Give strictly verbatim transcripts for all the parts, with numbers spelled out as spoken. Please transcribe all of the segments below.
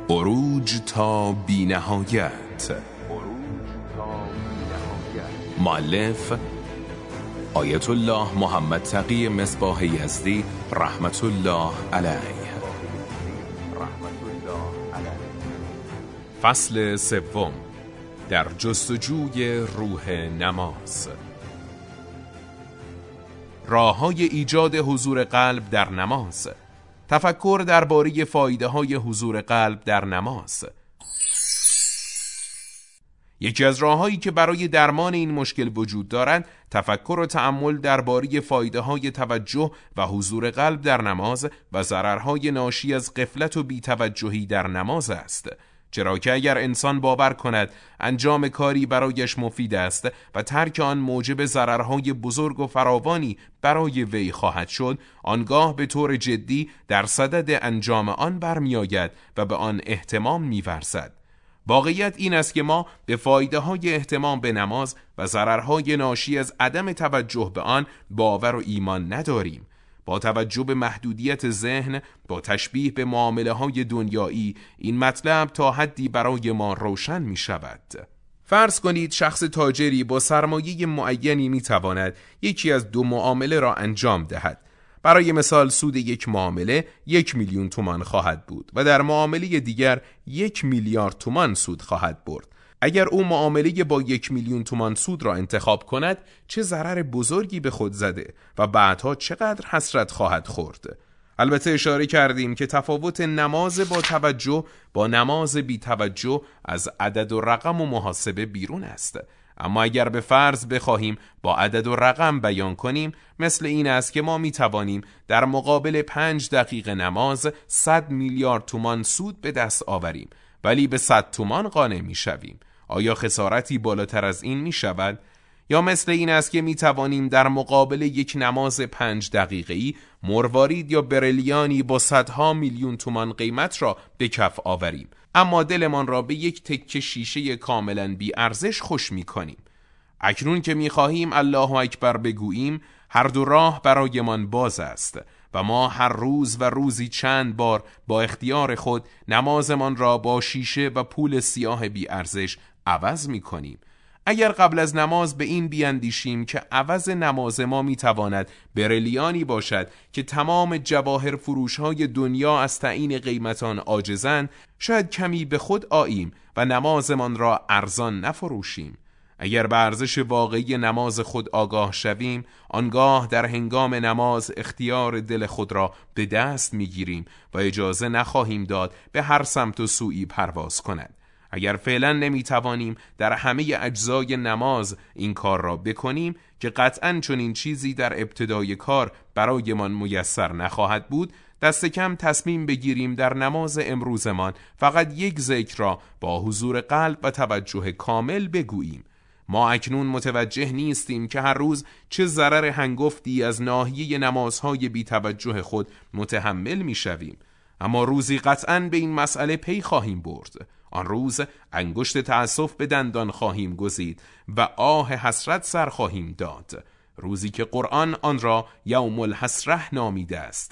عروج تا بی نهایت. مؤلف آیت الله محمد تقی مصباح یزدی رحمت الله علیه. فصل سوم، در جستجوی روح نماز. راه‌های ایجاد حضور قلب در نماز. تفکر درباره فایده‌های حضور قلب در نماز. یکی از راه‌هایی که برای درمان این مشکل وجود دارد، تفکر و تأمل درباره فایده‌های توجه و حضور قلب در نماز و ضررهای ناشی از غفلت و بی‌توجهی در نماز است. چرا که اگر انسان باور کند انجام کاری برایش مفید است و ترک آن موجب ضررهای بزرگ و فراوانی برای وی خواهد شد، آنگاه به طور جدی در صدد انجام آن برمیآید و به آن اهتمام می‌ورزد. واقعیت این است که ما به فایده‌های اهتمام به نماز و ضررهای ناشی از عدم توجه به آن باور و ایمان نداریم. با توجه به محدودیت ذهن، با تشبیه به معامله‌های دنیایی، این مطلب تا حدی برای ما روشن می شود. فرض کنید شخص تاجری با سرمایه معینی می تواند یکی از دو معامله را انجام دهد. برای مثال سود یک معامله یک میلیون تومان خواهد بود و در معامله دیگر یک میلیارد تومان سود خواهد برد. اگر او معامله با یک میلیون تومان سود را انتخاب کند، چه ضرر بزرگی به خود زده و بعدها چقدر حسرت خواهد خورد. البته اشاره کردیم که تفاوت نماز با توجه با نماز بی توجه از عدد و رقم و محاسبه بیرون است. اما اگر به فرض بخواهیم با عدد و رقم بیان کنیم، مثل این است که ما می توانیم در مقابل پنج دقیقه نماز صد میلیارد تومان سود به دست آوریم، ولی به صد تومان قانع می شویم. آیا خسارتی بالاتر از این می شود؟ یا مثل این است که می توانیم در مقابل یک نماز پنج دقیقه‌ای مروارید یا برلیانی با صدها میلیون تومان قیمت را به کف آوریم، اما دلمان را به یک تکه شیشه کاملا بی ارزش خوش می کنیم. اکنون که می خواهیم الله اکبر بگوییم، هر دو راه برایمان باز است و ما هر روز و روزی چند بار با اختیار خود نمازمان را با شیشه و پول سیاه بی ارزش عوض می کنیم. اگر قبل از نماز به این بیاندیشیم که عوض نماز ما می تواند برلیانی باشد که تمام جواهر فروش های دنیا از تعیین قیمتان عاجزند، شاید کمی به خود آییم و نمازمان را ارزان نفروشیم. اگر به ارزش واقعی نماز خود آگاه شویم، آنگاه در هنگام نماز اختیار دل خود را به دست میگیریم و اجازه نخواهیم داد به هر سمت و سویی پرواز کند. اگر فعلا نمیتوانیم در همه اجزای نماز این کار را بکنیم که قطعاً چنین چیزی در ابتدای کار برایمان میسر نخواهد بود، دست کم تصمیم بگیریم در نماز امروزمان فقط یک ذکر را با حضور قلب و توجه کامل بگوییم. ما اکنون متوجه نیستیم که هر روز چه ضرر هنگفتی از ناحیه نمازهای بی توجه خود متحمل می شویم. اما روزی قطعاً به این مسئله پی خواهیم برد. آن روز انگشت تأسف به دندان خواهیم گزید و آه حسرت سر خواهیم داد. روزی که قرآن آن را یوم الحسرة نامیده است.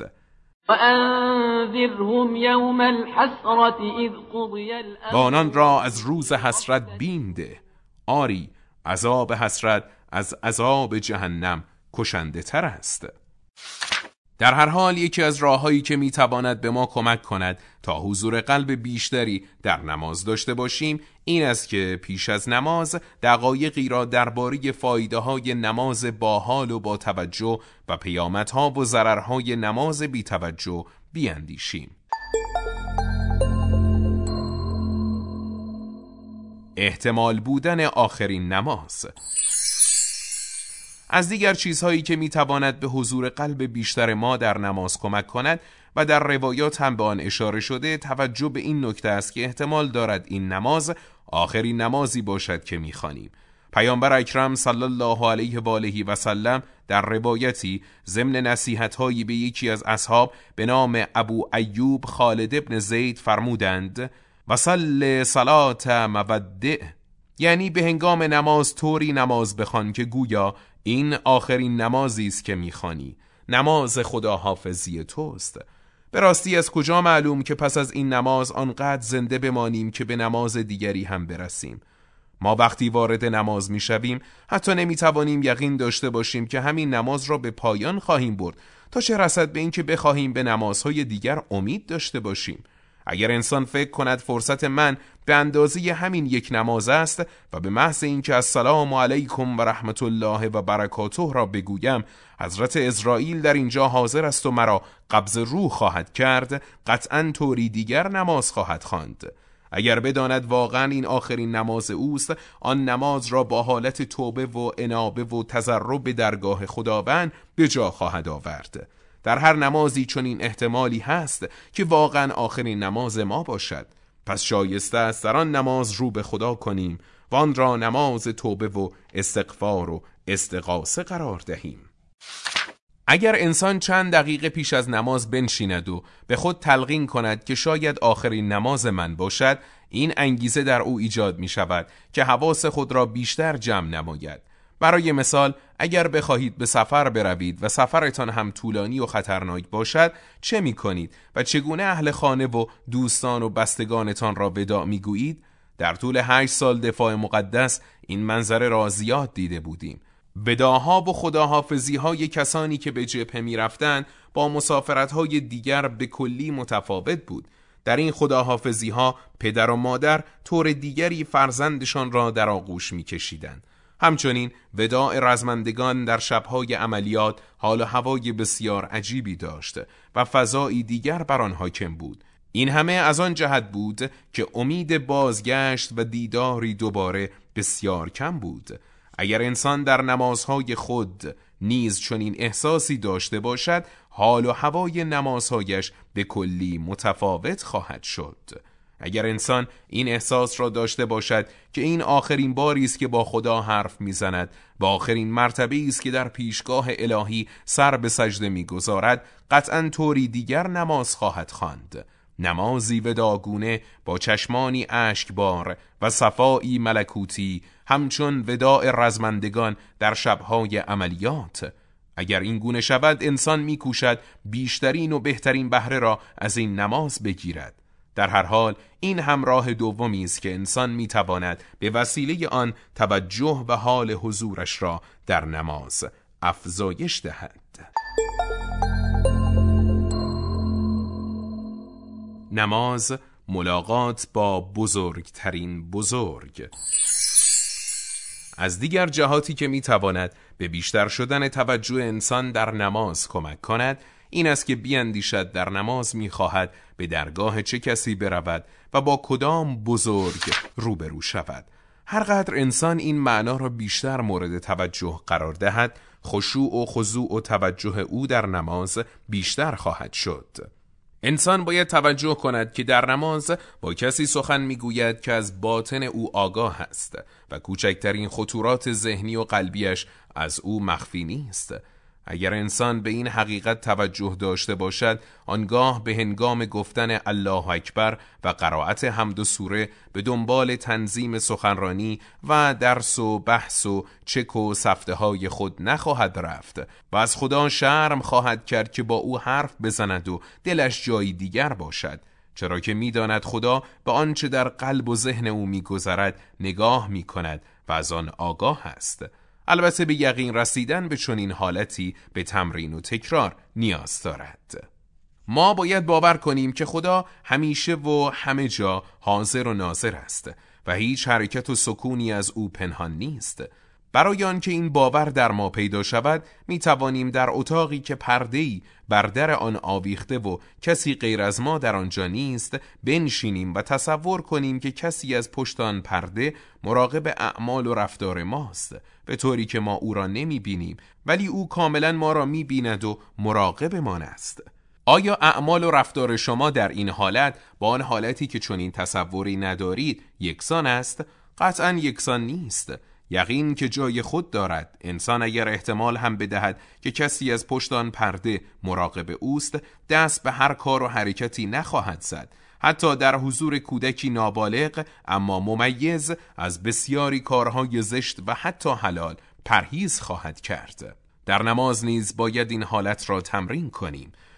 وَأَنذِرْهُمْ يَوْمَ الْحَسْرَةِ إِذْ قُضِيَ الْأَمْرُ. و آنان را از روز حسرت بیم ده. آری، عذاب حسرت از عذاب جهنم کشنده تر است. در هر حال یکی از راه‌هایی که میتواند به ما کمک کند تا حضور قلب بیشتری در نماز داشته باشیم این است که پیش از نماز دقایقی را درباره فایده‌های نماز با حال و با توجه و پیامدها و ضررهای نماز بی توجه بیاندیشیم. احتمال بودن آخرین نماز. از دیگر چیزهایی که میتواند به حضور قلب بیشتر ما در نماز کمک کند و در روایات هم به آن اشاره شده، توجه به این نکته است که احتمال دارد این نماز آخرین نمازی باشد که میخوانیم. پیامبر اکرم صلی الله علیه و آله و سلم در روایتی ضمن نصیحت‌هایی به یکی از اصحاب به نام ابو ایوب خالد ابن زید فرمودند: و صل صلات مودع، یعنی به هنگام نماز طوری نماز بخوان که گویا این آخرین نمازی است که میخوانی، نماز خداحافظی توست. به راستی از کجا معلوم که پس از این نماز آنقدر زنده بمانیم که به نماز دیگری هم برسیم؟ ما وقتی وارد نماز می شویم حتی نمی توانیم یقین داشته باشیم که همین نماز را به پایان خواهیم برد، تا چه رسد به این که بخواهیم به نمازهای دیگر امید داشته باشیم. اگر انسان فکر کند فرصت من به اندازه همین یک نماز است و به محض اینکه السلام علیکم و رحمت الله و برکاته را بگویم حضرت اسرائیل در اینجا حاضر است و مرا قبض روح خواهد کرد، قطعاً طوری دیگر نماز خواهد خواند. اگر بداند واقعاً این آخرین نماز اوست، آن نماز را با حالت توبه و انابه و تضرع به درگاه خداوند به جا خواهد آورد. در هر نمازی چنین احتمالی هست که واقعاً آخرین نماز ما باشد. پس شایسته است در آن نماز رو به خدا کنیم و آن را نماز توبه و استغفار و استغاثه قرار دهیم. اگر انسان چند دقیقه پیش از نماز بنشیند و به خود تلقین کند که شاید آخرین نماز من باشد، این انگیزه در او ایجاد می شود که حواس خود را بیشتر جمع نماید. برای مثال، اگر بخواهید به سفر بروید و سفرتان هم طولانی و خطرناک باشد، چه می کنید و چگونه اهل خانه و دوستان و بستگانتان را وداع می گویید؟ در طول هشت سال دفاع مقدس این منظره را زیاد دیده بودیم. وداعها و خداحافظی های کسانی که به جبهه می رفتن با مسافرت های دیگر به کلی متفاوت بود. در این خداحافظی ها پدر و مادر طور دیگری فرزندشان را در آغوش می کشیدند. همچنین وداع رزمندگان در شبهای عملیات حال و هوای بسیار عجیبی داشت و فضایی دیگر بر آن حاکم بود. این همه از آن جهت بود که امید بازگشت و دیداری دوباره بسیار کم بود. اگر انسان در نمازهای خود نیز چنین احساسی داشته باشد، حال و هوای نمازهایش به کلی متفاوت خواهد شد. اگر انسان این احساس را داشته باشد که این آخرین باری است که با خدا حرف میزند و آخرین مرتبه است که در پیشگاه الهی سر به سجده میگذارد، قطعاً طوری دیگر نماز خواهد خواند. نمازی وداعگونه با چشمانی اشکبار و صفایی ملکوتی، همچون وداع رزمندگان در شبهای عملیات. اگر این گونه شود، انسان میکوشد بیشترین و بهترین بهره را از این نماز بگیرد. در هر حال این هم راه دومی است که انسان میتواند به وسیله آن توجه و حال حضورش را در نماز افزایش دهد. نماز ملاقات با بزرگترین بزرگ. از دیگر جهاتی که میتواند به بیشتر شدن توجه انسان در نماز کمک کند، این است که بیندیشد در نماز میخواهد به درگاه چه کسی برود و با کدام بزرگ روبرو شود. هر قدر انسان این معنا را بیشتر مورد توجه قرار دهد، خشوع و خضوع و توجه او در نماز بیشتر خواهد شد. انسان باید توجه کند که در نماز با کسی سخن میگوید که از باطن او آگاه است و کوچکترین خطورات ذهنی و قلبیش از او مخفی نیست. اگر انسان به این حقیقت توجه داشته باشد، آنگاه به هنگام گفتن الله اکبر و قرائت حمد و سوره به دنبال تنظیم سخنرانی و درس و بحث و چک و سفته های خود نخواهد رفت و از خدا شرم خواهد کرد که با او حرف بزند و دلش جایی دیگر باشد، چرا که می‌داند خدا به آنچه در قلب و ذهن او می‌گذرد نگاه می‌کند و از آن آگاه است. البته به یقین رسیدن به چنین حالتی به تمرین و تکرار نیاز دارد. ما باید باور کنیم که خدا همیشه و همه جا حاضر و ناظر است و هیچ حرکت و سکونی از او پنهان نیست. برای آنکه این باور در ما پیدا شود، می توانیم در اتاقی که پرده‌ای بر در آن آویخته و کسی غیر از ما در آنجا نیست بنشینیم و تصور کنیم که کسی از پشت آن پرده مراقب اعمال و رفتار ماست، به طوری که ما او را نمی بینیم ولی او کاملا ما را می بیند و مراقب ما است. آیا اعمال و رفتار شما در این حالت با آن حالتی که چنین تصوری ندارید یکسان است؟ قطعا یکسان نیست. یقین که جای خود دارد. انسان اگر احتمال هم بدهد که کسی از پشت آن پرده مراقب اوست، دست به هر کار و حرکتی نخواهد زد. حتی در حضور کودکی نابالغ اما ممیز از بسیاری کارهای زشت و حتی حلال پرهیز خواهد کرد. در نماز نیز باید این حالت را تمرین کنیم.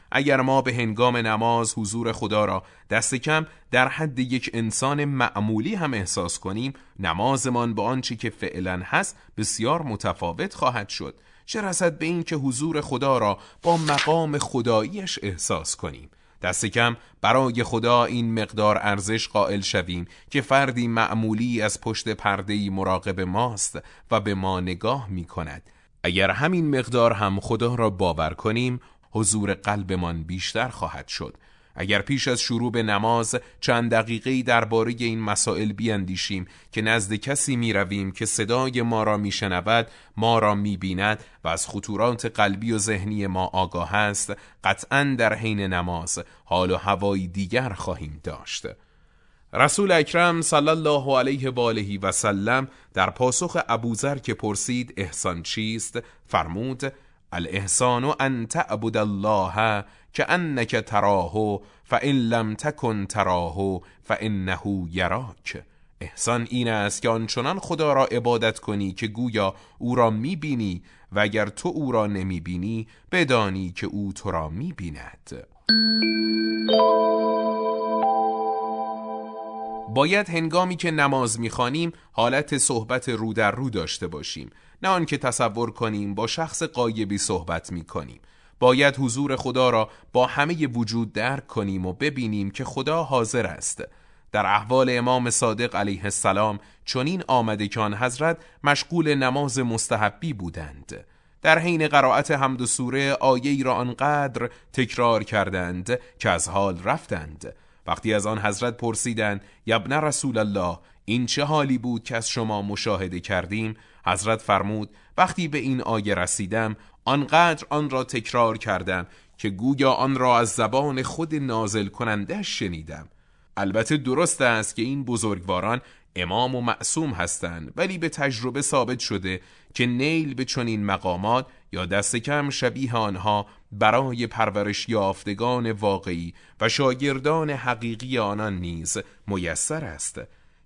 اگر ما به هنگام نماز حضور خدا را دست کم در حد یک انسان معمولی هم احساس کنیم، نمازمان با آنچه که فعلا هست بسیار متفاوت خواهد شد. چه رسد به این که حضور خدا را با مقام خداییش احساس کنیم. دست کم برای خدا این مقدار ارزش قائل شویم که فردی معمولی از پشت پرده‌ای مراقب ماست و به ما نگاه می کند. اگر همین مقدار هم خدا را باور کنیم، حضور قلبمان بیشتر خواهد شد. اگر پیش از شروع به نماز چند دقیقه‌ای درباره این مسائل بیاندیشیم که نزد کسی می رویم که صدای ما را می شنود، ما را می بیند و از خطورات قلبی و ذهنی ما آگاه است، قطعاً در حین نماز حال و هوایی دیگر خواهیم داشت. رسول اکرم صلی الله علیه و آله و سلم در پاسخ ابوذر که پرسید احسان چیست، فرمود: الاحسان ان تعبد الله کأنک تراه فإن لم تکن تراه فإنه یراک. احسان این است که آنچنان خدا را عبادت کنی که گویا او را میبینی و اگر تو او را نمیبینی بدانی که او تو را میبیند. باید هنگامی که نماز میخوانیم حالت صحبت رو در رو داشته باشیم، نه آن که تصور کنیم با شخص غایبی صحبت میکنیم. باید حضور خدا را با همه وجود درک کنیم و ببینیم که خدا حاضر است. در احوال امام صادق علیه السلام چنین آمده که آن حضرت مشغول نماز مستحبی بودند. در حین قرائت حمد و سوره آیه‌ای را آنقدر تکرار کردند که از حال رفتند. وقتی از آن حضرت پرسیدند: یابن رسول الله، این چه حالی بود که از شما مشاهده کردیم؟ حضرت فرمود: وقتی به این آیه رسیدم آنقدر آن را تکرار کردم که گویا آن را از زبان خود نازل کننده شنیدم. البته درست است که این بزرگواران امام و معصوم هستند، ولی به تجربه ثابت شده که نیل به چنین مقامات یا دست کم شبیه آنها برای پرورش یافتگان واقعی و شاگردان حقیقی آنان نیز میسر است.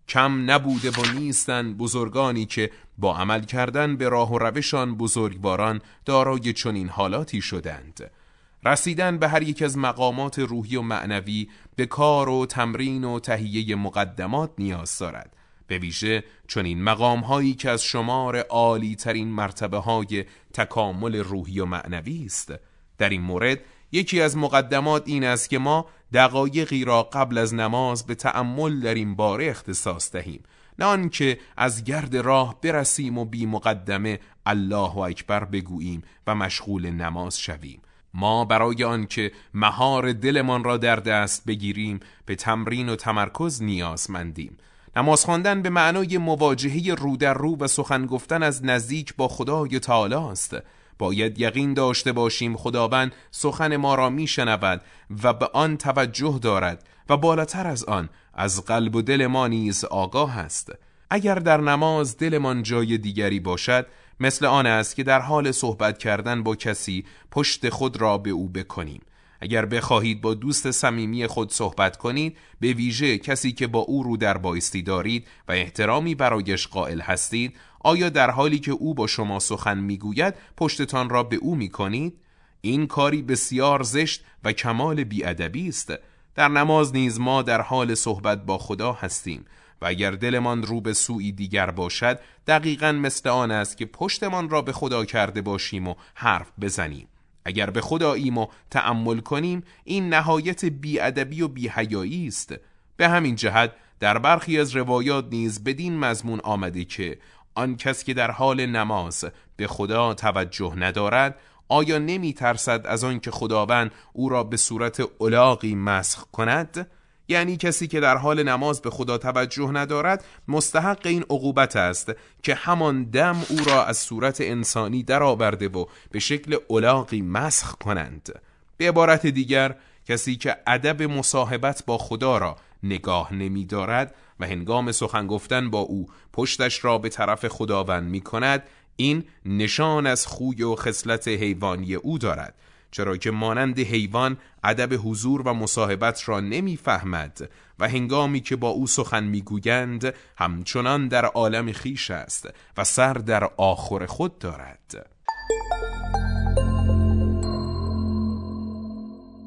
کم نبوده و نیستند بزرگانی که با عمل کردن به راه و روشان بزرگواران دارای چنین حالاتی شدند. رسیدن به هر یک از مقامات روحی و معنوی به کار و تمرین و تهیه مقدمات نیاز دارد، به ویژه چنین مقام هایی که از شمار عالی ترین مرتبه های تکامل روحی و معنوی است. در این مورد یکی از مقدمات این است که ما دقایقی را قبل از نماز به تأمل در این باره اختصاص دهیم، نه آنکه از گرد راه برسیم و بی مقدمه الله اکبر بگوییم و مشغول نماز شویم. ما برای آنکه مهار دلمان را در دست بگیریم به تمرین و تمرکز نیازمندیم. نماز خواندن به معنای مواجهه رو در رو و سخن گفتن از نزدیک با خدای تعالی است. باید یقین داشته باشیم خداوند سخن ما را میشنود و به آن توجه دارد و بالاتر از آن از قلب و دل ما نیز آگاه است. اگر در نماز دلمان جای دیگری باشد، مثل آن است که در حال صحبت کردن با کسی پشت خود را به او بکنیم. اگر بخواهید با دوست صمیمی خود صحبت کنید، به ویژه کسی که با او رو در بایستی دارید و احترامی برایش قائل هستید، آیا در حالی که او با شما سخن میگوید پشتتان را به او میکنید؟ این کاری بسیار زشت و کمال بیادبی است. در نماز نیز ما در حال صحبت با خدا هستیم و اگر دلمان رو به سوی دیگر باشد، دقیقاً مثل آن است که پشتمان را به خدا کرده باشیم و حرف بزنیم. اگر به خداییم و تأمل کنیم، این نهایت بیادبی و بی‌حیایی است. به همین جهت در برخی از روایات نیز بدین مضمون آمده که آن کس که در حال نماز به خدا توجه ندارد، آیا نمی ترسد از آن که خداوند او را به صورت الاغی مسخ کند؟ یعنی کسی که در حال نماز به خدا توجه ندارد مستحق این عقوبت است که همان دم او را از صورت انسانی در آورده و به شکل الاغی مسخ کنند. به عبارت دیگر، کسی که ادب مصاحبت با خدا را نگاه نمی دارد و هنگام سخن گفتن با او پشتش را به طرف خداوند می کند، این نشان از خوی و خصلت حیوانی او دارد، چرا که مانند حیوان ادب حضور و مصاحبت را نمی فهمد و هنگامی که با او سخن می گویند همچنان در عالم خیش است و سر در آخر خود دارد.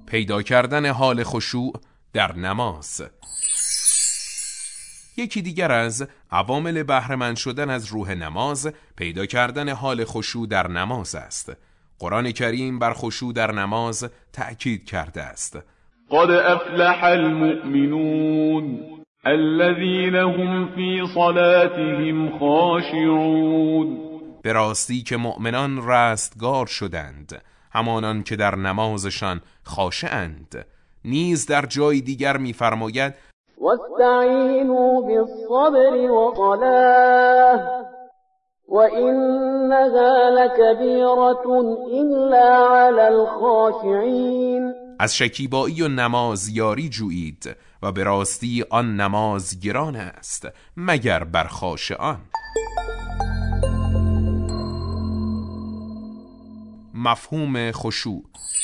پیدا کردن حال خشوع در نماز. یکی دیگر از عوامل بهره‌مند شدن از روح نماز پیدا کردن حال خشوع در نماز است. قرآن کریم بر خشوع در نماز تأکید کرده است. قد افلح المؤمنون الذين هم في صلاتهم خاشعون. به راستی که مؤمنان رستگار شدند، همانان که در نمازشان خاشعند. نیز در جای دیگر می‌فرماید واستعینوا بالصبر والصلاة وإنها لكبيرة إلا على الخاشعين. از شکیبایی و نماز یاری جویید و به راستی آن نماز گران است مگر بر خاشعان. مفهوم خشوع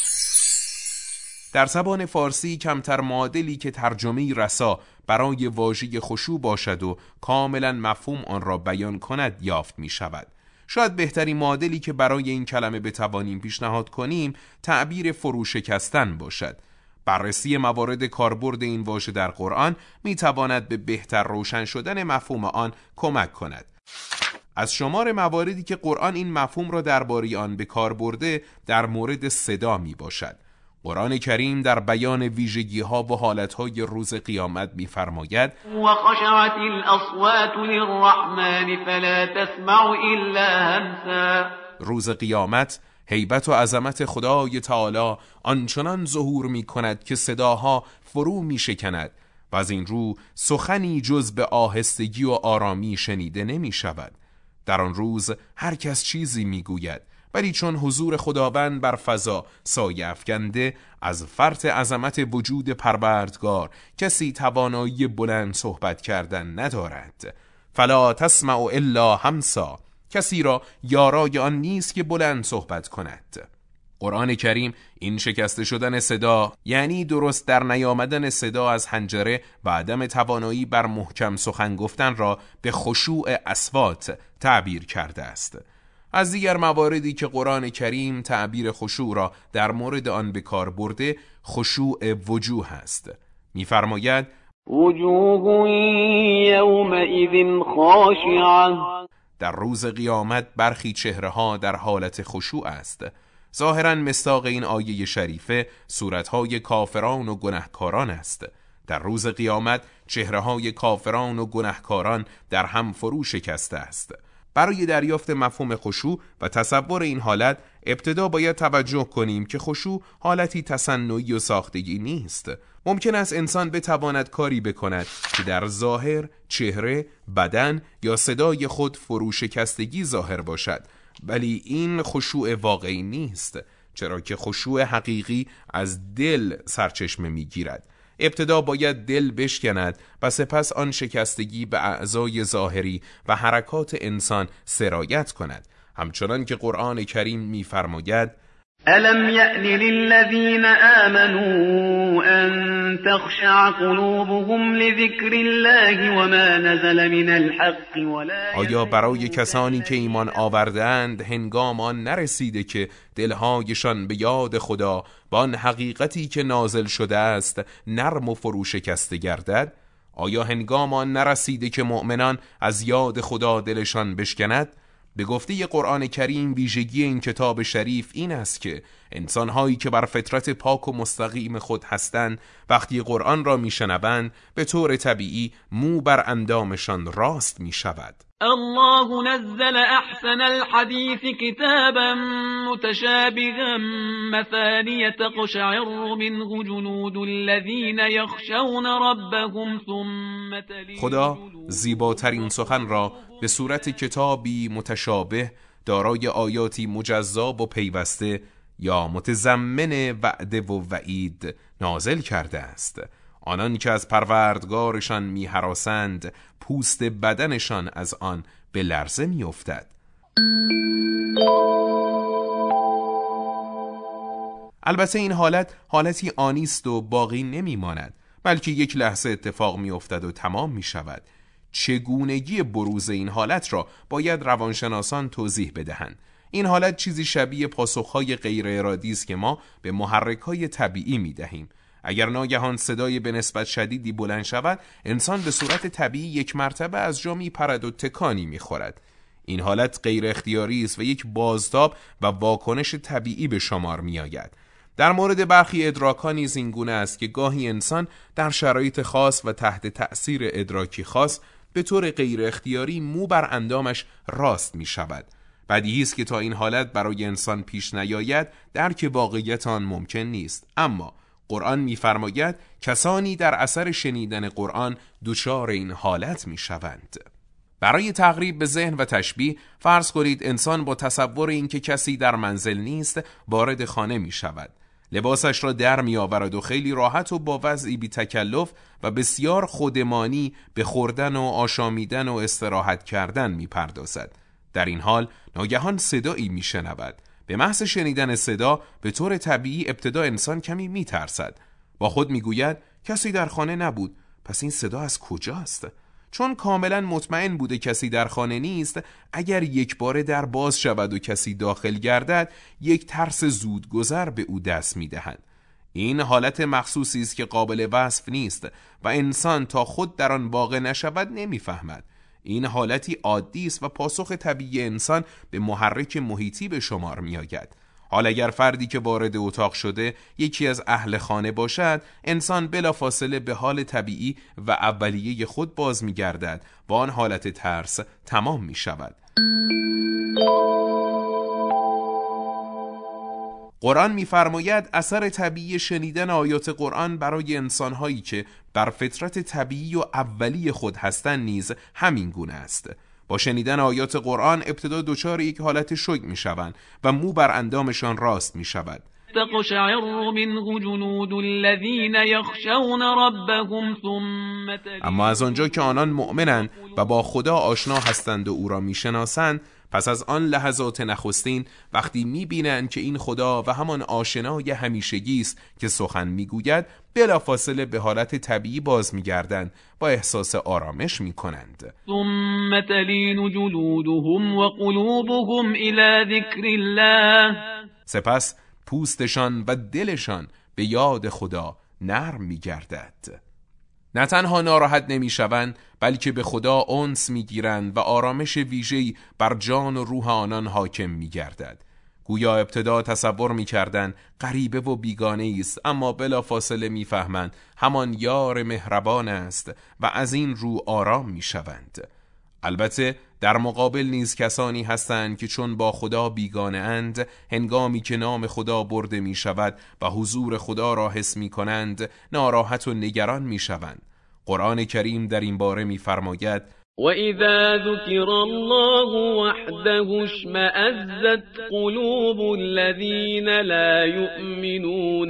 در زبان فارسی کمتر معادلی که ترجمه‌ای رسا برای واژه خشوع باشد و کاملا مفهوم آن را بیان کند یافت می شود. شاید بهترین معادلی که برای این کلمه بتوانیم پیشنهاد کنیم تعبیر فروشکستن باشد. بررسی موارد کاربرد این واژه در قرآن می تواند به بهتر روشن شدن مفهوم آن کمک کند. از شمار مواردی که قرآن این مفهوم را درباره آن به کار برده در مورد صدا می باشد. قرآن کریم در بیان ویژگی‌ها و حالت‌های روز قیامت می‌فرماید و خشعت الاصوات للرحمن فلا تسمع الا همسا. روز قیامت هیبت و عظمت خدای تعالی آنچنان ظهور می‌کند که صداها فرو می‌شکند و از این رو سخنی جز به آهستگی و آرامی شنیده نمی‌شود. در آن روز هر کس چیزی می‌گوید، ولی چون حضور خداوند بر فضا سایه افکنده، از فرط عظمت وجود پروردگار کسی توانایی بلند صحبت کردن ندارد. فلا تسمع الا همسا، کسی را یارای آن نیست که بلند صحبت کند. قرآن کریم این شکسته شدن صدا، یعنی درست در نیامدن صدا از حنجره و عدم توانایی بر محکم سخن گفتن را به خشوع اصوات تعبیر کرده است. از دیگر مواردی که قرآن کریم تعبیر خشوع را در مورد آن به کار برده، خشوع وجوه است. می‌فرماید وجوه یومئذ خاشعه. در روز قیامت برخی چهره‌ها در حالت خشوع است. ظاهراً مصداق این آیه شریفه صورت‌های کافران و گناهکاران است. در روز قیامت چهره‌های کافران و گناهکاران در هم فرو شکسته است. برای دریافت مفهوم خشوع و تصور این حالت ابتدا باید توجه کنیم که خشوع حالتی تصنعی و ساختگی نیست. ممکن است انسان بتواند کاری بکند که در ظاهر، چهره، بدن یا صدای خود فروشکستگی ظاهر باشد، ولی این خشوع واقعی نیست، چرا که خشوع حقیقی از دل سرچشمه میگیرد. ابتدا باید دل بشکند و سپس آن شکستگی به اعضای ظاهری و حرکات انسان سرایت کند، همچنان که قرآن کریم می‌فرماید الم یأن للذین آمنوا ان تخشع قلوبهم لذکر الله وما نزل من الحق ولا. آیا برای کسانی که ایمان آوردند هنگام آن نرسیده که دلهایشان به یاد خدا با آن حقیقتی که نازل شده است نرم و فروشکسته گردد؟ آیا هنگام آن نرسیده که مؤمنان از یاد خدا دلشان بشکند؟ به گفته قرآن کریم ویژگی این کتاب شریف این است که انسانهایی که بر فطرت پاک و مستقیم خود هستند وقتی قرآن را میشنوند به طور طبیعی مو بر اندامشان راست می شود. الله نزل احسن الحديث كتابا متشابها مثانية تقشعر منه جلود الذين يخشون ربهم ثم تلين. خدا زیباترین سخن را به صورت کتابی متشابه دارای آیاتی مجزا و پیوسته یا متضمن وعده و وعید نازل کرده است. آنان که از پروردگارشان می هراسند پوست بدنشان از آن به لرزه می افتد. البته این حالت حالتی آنیست و باقی نمی ماند، بلکه یک لحظه اتفاق می افتد و تمام می شود. چگونگی بروز این حالت را باید روانشناسان توضیح بدهند. این حالت چیزی شبیه پاسخهای غیر ارادی است که ما به محرکهای طبیعی می دهیم. اگر ناگهان صدای به نسبت شدیدی بلند شود، انسان به صورت طبیعی یک مرتبه از جا می پرد و تکانی می خورد. این حالت غیر اختیاری است و یک بازتاب و واکنش طبیعی به شمار می آید. در مورد برخی ادراک‌ها نیز این گونه است که گاهی انسان در شرایط خاص و تحت تأثیر ادراکی خاص به طور غیر اختیاری مو بر اندامش راست می شود. بدیهی است که تا این حالت برای انسان پیش نیاید درک واقعیت آن ممکن نیست، اما قرآن می‌فرماید کسانی در اثر شنیدن قرآن دچار این حالت می‌شوند. برای تقریب به ذهن و تشبیه فرض کنید انسان با تصور اینکه کسی در منزل نیست وارد خانه می‌شود. لباسش را در می‌آورد و خیلی راحت و با وضعی بی تکلف و بسیار خودمانی به خوردن و آشامیدن و استراحت کردن می‌پردازد. در این حال ناگهان صدایی می‌شنود. به محض شنیدن صدا به طور طبیعی ابتدا انسان کمی می‌ترسد. با خود می‌گوید کسی در خانه نبود، پس این صدا از کجاست؟ چون کاملا مطمئن بوده کسی در خانه نیست، اگر یک بار در باز شود و کسی داخل گردد، یک ترس زودگذر به او دست می‌دهد. این حالت مخصوصی است که قابل وصف نیست و انسان تا خود در آن واقع نشود نمی‌فهمد. این حالتی عادی است و پاسخ طبیعی انسان به محرک محیطی به شمار می آید. حال اگر فردی که وارد اتاق شده یکی از اهل خانه باشد، انسان بلافاصله به حال طبیعی و اولیه خود باز می گردد و آن حالت ترس تمام می شود. قرآن می‌فرماید اثر طبیعی شنیدن آیات قرآن برای انسان‌هایی که بر فطرت طبیعی و اولی خود هستند نیز همین گونه است. با شنیدن آیات قرآن ابتدا دچار یک حالت شوک می‌شوند و مو بر اندامشان راست می‌شود. تقشعر منه جلود الذين يخشون ربهم ثم تلين. اما از آنجا که آنان مؤمنند و با خدا آشنا هستند و او را می‌شناسند، پس از آن لحظات نخستین وقتی می‌بینند که این خدا و همان آشنای همیشگی است که سخن می‌گوید، بلافاصله به حالت طبیعی باز می‌گردند و احساس آرامش می‌کنند. ثم تلين جلودهم وقلوبهم إلى ذكر الله. سپس پوستشان و دلشان به یاد خدا نرم می‌گردد. نه تنها ناراحت نمی‌شوند، بلکه به خدا انس می‌گیرند و آرامش ویژه‌ای بر جان و روح آنان حاکم می‌گردد. گویا ابتدا تصور می‌کردند غریبه و بیگانه است، اما بلافاصله می‌فهمند همان یار مهربان است و از این رو آرام می‌شوند. البته در مقابل نیز کسانی هستند که چون با خدا بیگانه اند، هنگامی که نام خدا برده می شود و حضور خدا را حس می کنند، ناراحت و نگران می شوند. قرآن کریم در این باره می فرماید وَإِذَا ذُكِرَ اللَّهُ وَحْدَهُ اشْمَأَزَّتْ قُلُوبُ الَّذِينَ لَا يُؤْمِنُونَ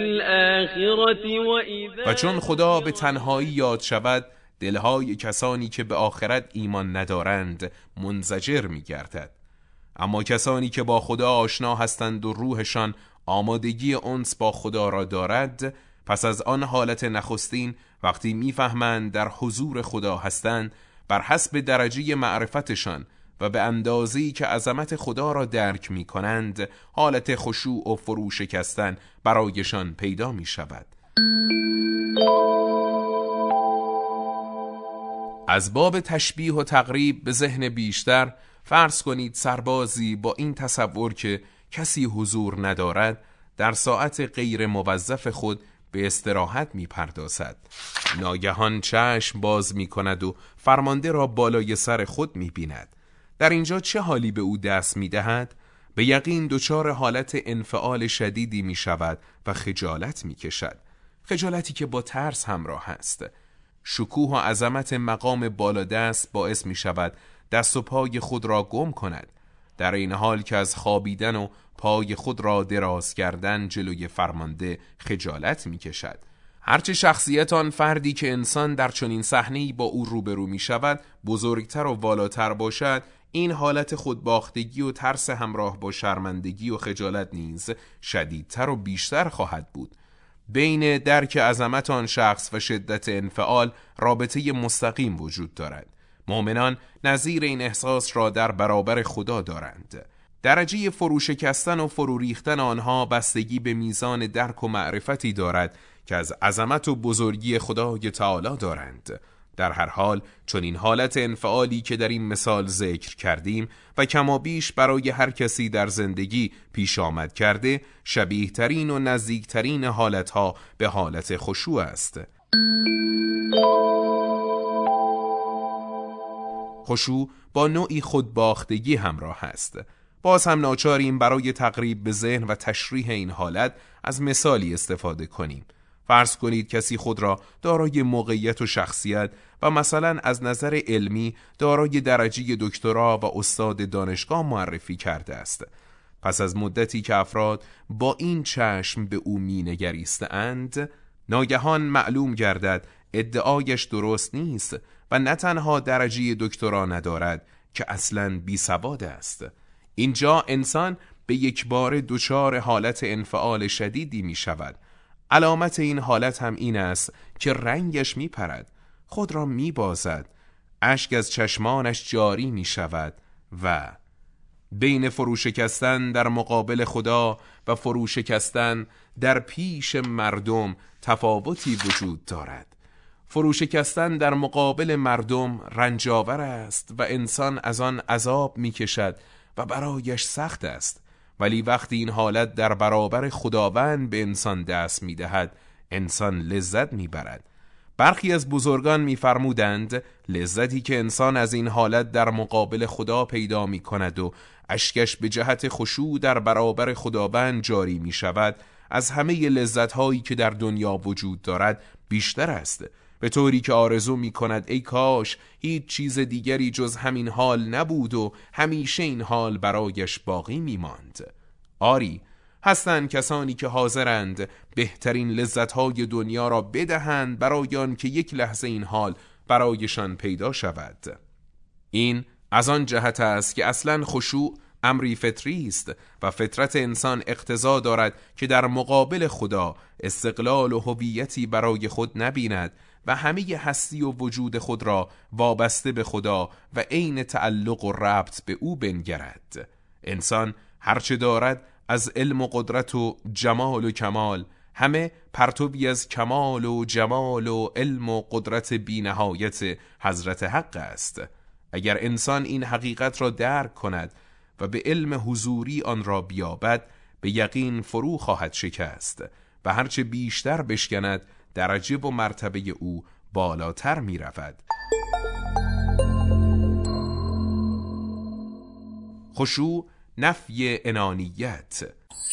بِالْآخِرَةِ وَإِذَا و چون خدا به تنهایی یاد شود، دلهای کسانی که به آخرت ایمان ندارند منزجر می گردد. اما کسانی که با خدا آشنا هستند و روحشان آمادگی انس با خدا را دارد، پس از آن حالت نخستین وقتی میفهمند در حضور خدا هستند، بر حسب درجه معرفتشان و به اندازه‌ای که عظمت خدا را درک می کنند، حالت خشوع و فروشکستن برایشان پیدا می شود. از باب تشبیه و تقریب به ذهن بیشتر، فرض کنید سربازی با این تصور که کسی حضور ندارد در ساعت غیر موظف خود به استراحت می پردازد. ناگهان چشم باز می کند و فرمانده را بالای سر خود می بیند. در اینجا چه حالی به او دست می دهد؟ به یقین دچار حالت انفعال شدیدی می شود و خجالت می کشد. خجالتی که با ترس همراه است. شکوه و عظمت مقام بالادست باعث می شود دست و پای خود را گم کند، در این حال که از خوابیدن و پای خود را دراز کردن جلوی فرمانده خجالت می کشد. هرچه شخصیت آن فردی که انسان در چنین صحنه‌ای با او روبرو می شود بزرگتر و والاتر باشد، این حالت خودباختگی و ترس همراه با شرمندگی و خجالت نیز شدیدتر و بیشتر خواهد بود. بین درک عظمت آن شخص و شدت انفعال رابطه مستقیم وجود دارد. مؤمنان نظیر این احساس را در برابر خدا دارند. درجه فروشکستن و فرو ریختن آنها بستگی به میزان درک و معرفتی دارد که از عظمت و بزرگی خدای تعالی دارند. در هر حال چون این حالت انفعالی که در این مثال ذکر کردیم و کمابیش برای هر کسی در زندگی پیش آمد کرده، شبیه ترین و نزدیک ترین حالتها به حالت خشوع است. خشوع با نوعی خودباختگی همراه است. باز هم ناچاریم برای تقریب به ذهن و تشریح این حالت از مثالی استفاده کنیم. فرض کنید کسی خود را دارای موقعیت و شخصیت و مثلا از نظر علمی دارای درجه دکترا و استاد دانشگاه معرفی کرده است. پس از مدتی که افراد با این چشم به او می نگریستند، ناگهان معلوم گردد ادعایش درست نیست و نه تنها درجه دکترا ندارد که اصلاً بی سواد است. اینجا انسان به یک بار دچار حالت انفعال شدیدی می شود. علامت این حالت هم این است که رنگش می پرد، خود را می بازد، اشک از چشمانش جاری می شود و بین فروشکستن در مقابل خدا و فروشکستن در پیش مردم تفاوتی وجود دارد. فروشکستن در مقابل مردم رنجاور است و انسان از آن عذاب می کشد و برایش سخت است، ولی وقتی این حالت در برابر خداوند به انسان دست می دهد، انسان لذت می برد. برخی از بزرگان می فرمودند لذتی که انسان از این حالت در مقابل خدا پیدا می کند و اشکش به جهت خشوع در برابر خداوند جاری می شود، از همه لذت‌هایی که در دنیا وجود دارد بیشتر است، به طوری که آرزو می کند ای کاش هیچ چیز دیگری جز همین حال نبود و همیشه این حال برایش باقی می ماند. آری، هستند کسانی که حاضرند بهترین لذت‌های دنیا را بدهند برای آن که یک لحظه این حال برایشان پیدا شود. این از آن جهت است که اصلاً خشوع امری فطری است و فطرت انسان اقتضا دارد که در مقابل خدا استقلال و هویتی برای خود نبیند و همه هستی و وجود خود را وابسته به خدا و عین تعلق و ربط به او بنگرد. انسان هرچه دارد از علم و قدرت و جمال و کمال، همه پرتوی از کمال و جمال و علم و قدرت بی‌نهایت حضرت حق است. اگر انسان این حقیقت را درک کند و به علم حضوری آن را بیابد، به یقین فرو خواهد شکست و هرچه بیشتر بشکند درجه و مرتبه او بالاتر می رود. خشوع نفی انانیت.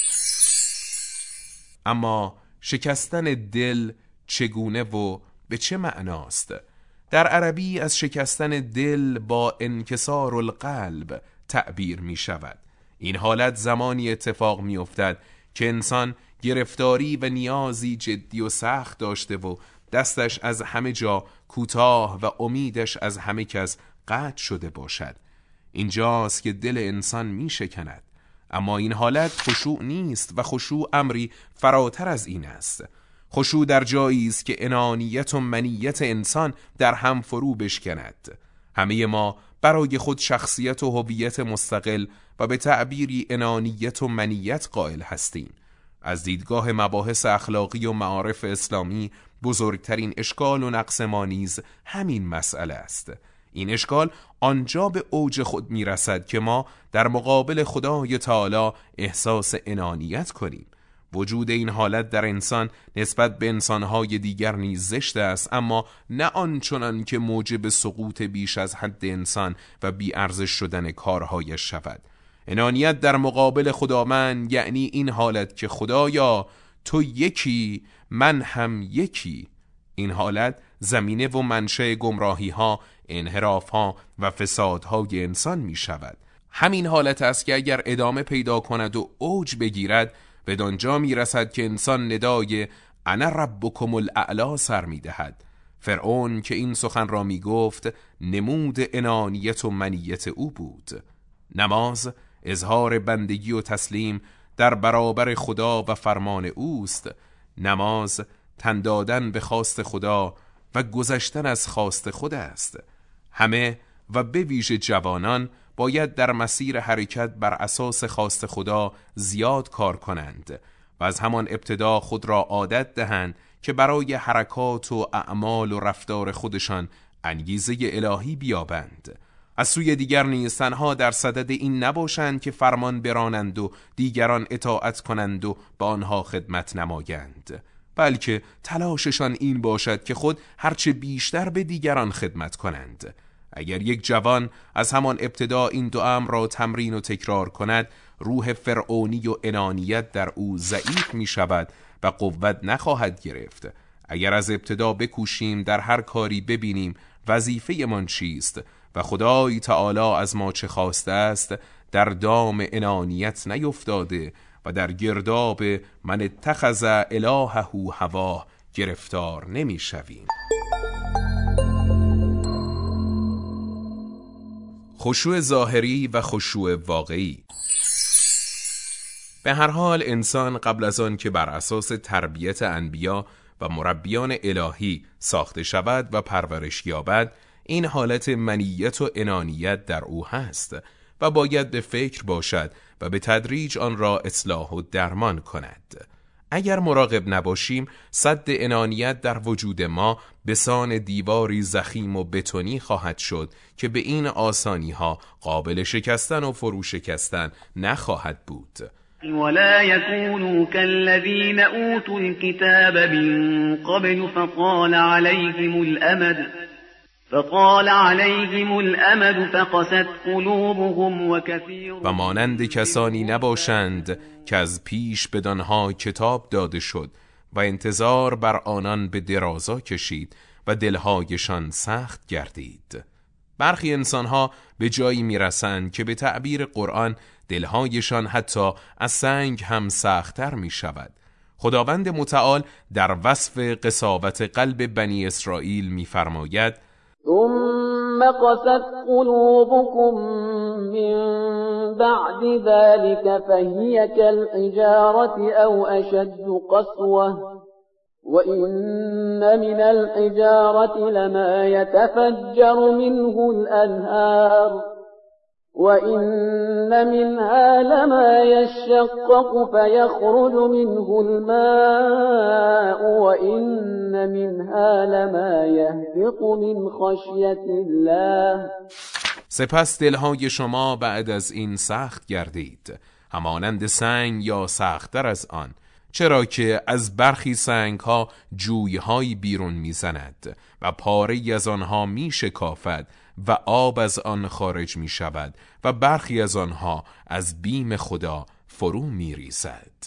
اما شکستن دل چگونه و به چه معناست؟ در عربی از شکستن دل با انکسار القلب تعبیر می شود. این حالت زمانی اتفاق می افتد که انسان گرفتاری و نیازی جدی و سخت داشته و دستش از همه جا کوتاه و امیدش از همه کس قطع شده باشد. اینجاست که دل انسان می شکند. اما این حالت خشوع نیست و خشوع امری فراتر از این است. خشوع در جایی است که انانیت و منیت انسان در هم فرو بشکند. همه ما برای خود شخصیت و هویت مستقل و به تعبیری انانیت و منیت قائل هستیم. از دیدگاه مباحث اخلاقی و معارف اسلامی بزرگترین اشکال و نقص ما نیز همین مسئله است. این اشکال آنجا به اوج خود می رسد که ما در مقابل خدای تعالی احساس انانیت کنیم. وجود این حالت در انسان نسبت به انسانهای دیگر نیز زشت است، اما نه آنچنان که موجب سقوط بیش از حد انسان و بی ارزش شدن کارهایش شود. انانیت در مقابل خداوند یعنی این حالت که خدایا تو یکی، من هم یکی. این حالت زمینه و منشأ گمراهی ها، انحراف ها و فساد های انسان می شود. همین حالت است که اگر ادامه پیدا کند و اوج بگیرد، بدانجا می رسد که انسان ندای انا ربکم الاعلی سر می دهد. فرعون که این سخن را می گفت نمود انانیت و منیت او بود. نماز اظهار بندگی و تسلیم در برابر خدا و فرمان اوست. نماز تن دادن به خواست خدا و گذشتن از خواست خود است. همه و به ویژه جوانان باید در مسیر حرکت بر اساس خواست خدا زیاد کار کنند و از همان ابتدا خود را عادت دهند که برای حرکات و اعمال و رفتار خودشان انگیزه الهی بیابند. از سوی دیگر نیز تنها در صدد این نباشند که فرمان برانند و دیگران اطاعت کنند و با آنها خدمت نمایند، بلکه تلاششان این باشد که خود هرچه بیشتر به دیگران خدمت کنند. اگر یک جوان از همان ابتدا این دو امر را تمرین و تکرار کند، روح فرعونی و انانیت در او ضعیف می شود و قوت نخواهد گرفت. اگر از ابتدا بکوشیم در هر کاری ببینیم وظیفه من چیست و خدای تعالی از ما چه خواسته است، در دام انانیت نیفتاده و در گرداب من اتخذ الهه هواه گرفتار نمی شویم. خشوع ظاهری و خشوع واقعی. به هر حال انسان قبل از آن که بر اساس تربیت انبیا و مربیان الهی ساخته شود و پرورش یابد، این حالت منیت و انانیت در او هست و باید به فکر باشد و به تدریج آن را اصلاح و درمان کند. اگر مراقب نباشیم، سد انانیت در وجود ما بسان دیواری ضخیم و بتونی خواهد شد که به این آسانی ها قابل شکستن و فرو شکستن نخواهد بود. ولا يكونوا كالذين أوتوا الكتاب من قبل فطال عليهم الأمد فطال عليهم الأمد فقست قلوبهم وكثير و مانند کسانی نباشند که از پیش بدانها کتاب داده شد و انتظار بر آنان به درازا کشید و دلهایشان سخت گردید. برخی انسانها به جایی میرسند که به تعبیر قرآن دلهایشان حتی از سنگ هم سخت‌تر می شود. خداوند متعال در وصف قساوت قلب بنی اسرائیل می فرماید: ثم قست قلوبكم من بعد ذلك فهي كالحجارة أو أشد قسوة وإن من الحجارة لما يتفجر منه الأنهار وَإِنَّ مِنْهَا لَمَا يَشَّقَّقُ فَيَخْرُجُ مِنْهُ الْمَاءُ وَإِنَّ مِنْهَا لَمَا يَهْبِطُ مِنْ خَشْيَةِ اللَّهِ. سپس دلهای شما بعد از این سخت گردید، همانند سنگ یا سخت‌تر از آن، چرا که از برخی سنگ‌ها جوی‌هایی بیرون می‌زند و پاره‌ای از آنها می‌شکافد و آب از آن خارج می شود و برخی از آنها از بیم خدا فرو می ریزد.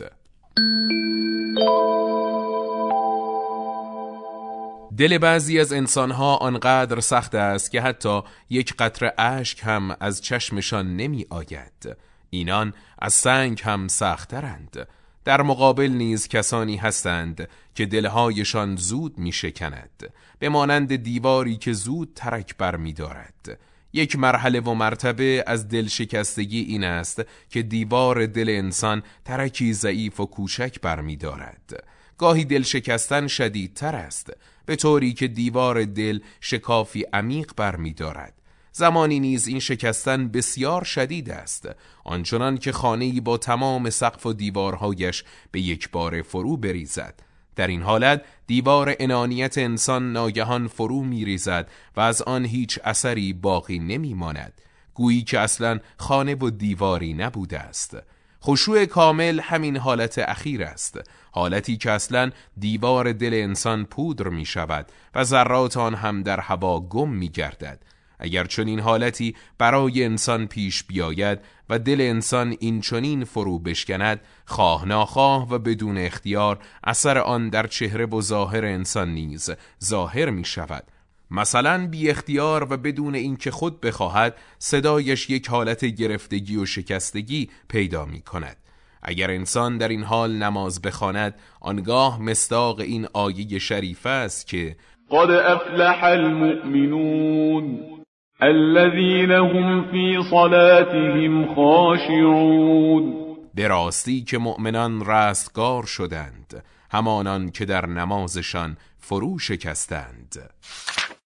دل بعضی از انسانها آنقدر سخت است که حتی یک قطره اشک هم از چشمشان نمی آید. اینان از سنگ هم سخت‌ترند. در مقابل نیز کسانی هستند که دلهایشان زود می شکند، به مانند دیواری که زود ترک بر می دارد. یک مرحله و مرتبه از دل شکستگی این است که دیوار دل انسان ترکی ضعیف و کوچک بر می دارد. گاهی دل شکستن شدیدتر است، به طوری که دیوار دل شکافی عمیق بر می دارد. زمانی نیز این شکستن بسیار شدید است، آنچنان که خانه‌ای با تمام سقف و دیوارهایش به یک بار فرو بریزد. در این حالت دیوار انانیت انسان ناگهان فرو می‌ریزد و از آن هیچ اثری باقی نمی‌ماند، گویی که اصلاً خانه و دیواری نبوده است. خشوع کامل همین حالت اخیر است، حالتی که اصلاً دیوار دل انسان پودر می‌شود و ذرات آن هم در هوا گم می‌گردد. اگر چنین حالتی برای انسان پیش بیاید و دل انسان این چنین فرو بشکند، خواه ناخواه و بدون اختیار اثر آن در چهره و ظاهر انسان نیز ظاهر می شود. مثلا بی اختیار و بدون اینکه خود بخواهد، صدایش یک حالت گرفتگی و شکستگی پیدا می کند. اگر انسان در این حال نماز بخواند، آنگاه مصداق این آیه شریفه است که قد افلح المؤمنون الذين هم في صلاتهم خاشعون. به راستی که مؤمنان رستگار شدند، همانان که در نمازشان فرو شکستند.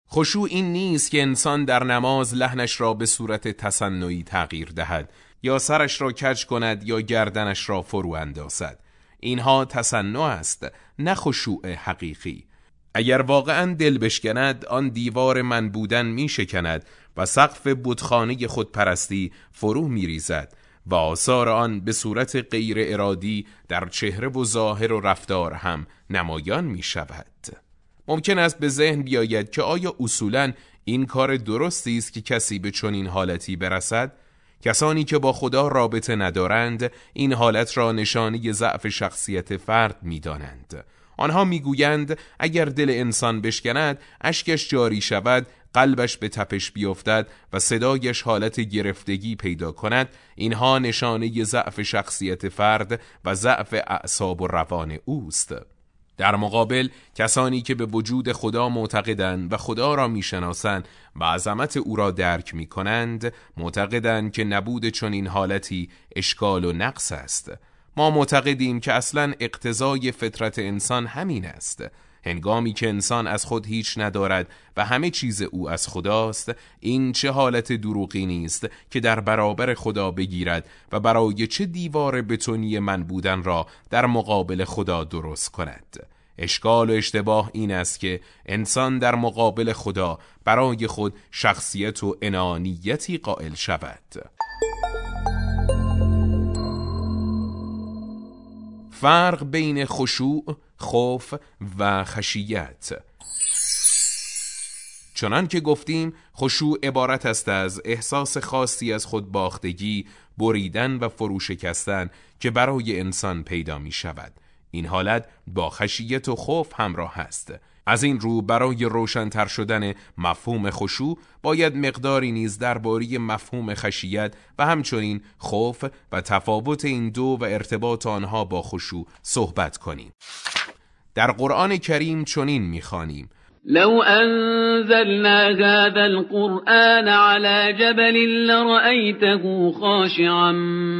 خشوع این نیست که انسان در نماز لحنش را به صورت تصنعی تغییر دهد یا سرش را کج کند یا گردنش را فرو اندازد. اینها تصنع است، نه خشوع حقیقی. اگر واقعا دل بشکند آن دیوار من بودن می شکند و سقف بتخانه خودپرستی فرو می ریزد و آثار آن به صورت غیر ارادی در چهره و ظاهر و رفتار هم نمایان می شود. ممکن است به ذهن بیاید که آیا اصولاً این کار درستی است که کسی به چنین حالتی برسد؟ کسانی که با خدا رابطه ندارند این حالت را نشانه ضعف شخصیت فرد می دانند. آنها می گویند اگر دل انسان بشکند، اشکش جاری شود، قلبش به تپش بیفتد و صدایش حالت گرفتگی پیدا کند، اینها نشانه ضعف شخصیت فرد و ضعف اعصاب و روان اوست. در مقابل کسانی که به وجود خدا معتقدند و خدا را میشناسند و عظمت او را درک میکنند، معتقدند که نبود چنین حالتی اشکال و نقص است. ما معتقدیم که اصلاً اقتضای فطرت انسان همین است. هنگامی که انسان از خود هیچ ندارد و همه چیز او از خداست، این چه حالت دروغی نیست که در برابر خدا بگیرد و برای چه دیوار بتونی من بودن را در مقابل خدا درست کند. اشکال و اشتباه این است که انسان در مقابل خدا برای خود شخصیت و انانیتی قائل شود. فرق بین خشوع، خوف و خشیت. چنان که گفتیم خشوع عبارت است از احساس خاصی از خودباختگی، بریدن و فروشکستن که برای انسان پیدا می شود. این حالت با خشیت و خوف همراه است. از این رو برای روشن‌تر شدن مفهوم خشوع باید مقداری نیز درباره مفهوم خشیت و همچنین خوف و تفاوت این دو و ارتباط آنها با خشوع صحبت کنیم. در قرآن کریم چنین می‌خوانیم: لو أنزلنا هذا القرآن على جبل لرأيته خاشعا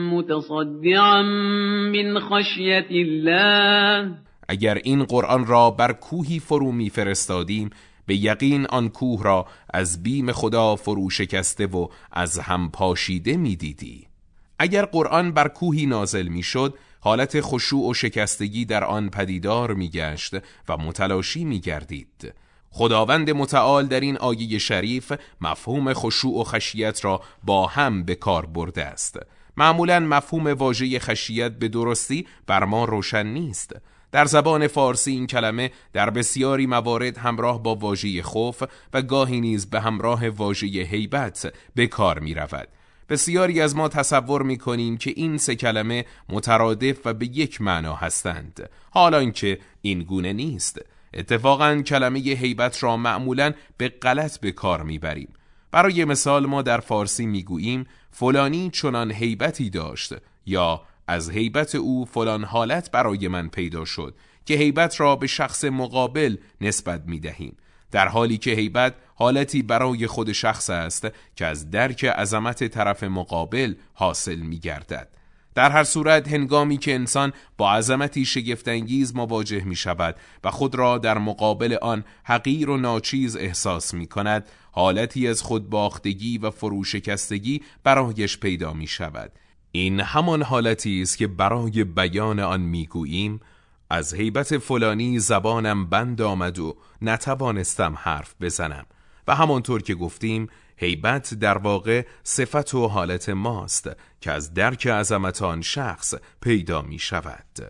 متصدعا من خشية الله. اگر این قرآن را بر کوهی فرو می فرستادیم، به یقین آن کوه را از بیم خدا فرو شکسته و از هم پاشیده می دیدی. اگر قرآن بر کوهی نازل می شد، حالت خشوع و شکستگی در آن پدیدار می گشت و متلاشی می گردید. خداوند متعال در این آیه شریف مفهوم خشوع و خشیت را با هم به کار برده است. معمولاً مفهوم واژه خشیت به درستی بر ما روشن نیست. در زبان فارسی این کلمه در بسیاری موارد همراه با واژه خوف و گاهی نیز به همراه واژه هیبت به کار می رود. بسیاری از ما تصور می کنیم که این سه کلمه مترادف و به یک معنا هستند، حالا اینکه این گونه نیست. اتفاقاً کلمه هیبت را معمولاً به غلط به کار می بریم. برای مثال ما در فارسی می گوییم فلانی چنان هیبتی داشت یا از هیبت او فلان حالت برای من پیدا شد، که هیبت را به شخص مقابل نسبت می دهیم، در حالی که هیبت حالتی برای خود شخص است که از درک عظمت طرف مقابل حاصل می گردد. در هر صورت هنگامی که انسان با عظمتی شگفت‌انگیز مواجه می شود و خود را در مقابل آن حقیر و ناچیز احساس می کند، حالتی از خودباختگی و فروشکستگی برایش پیدا می شود. این همان حالتی است که برای بیان آن میگوییم از هیبت فلانی زبانم بند آمد و نتوانستم حرف بزنم. و همانطور که گفتیم هیبت در واقع صفت و حالت ماست که از درک عظمت آن شخص پیدا می شود.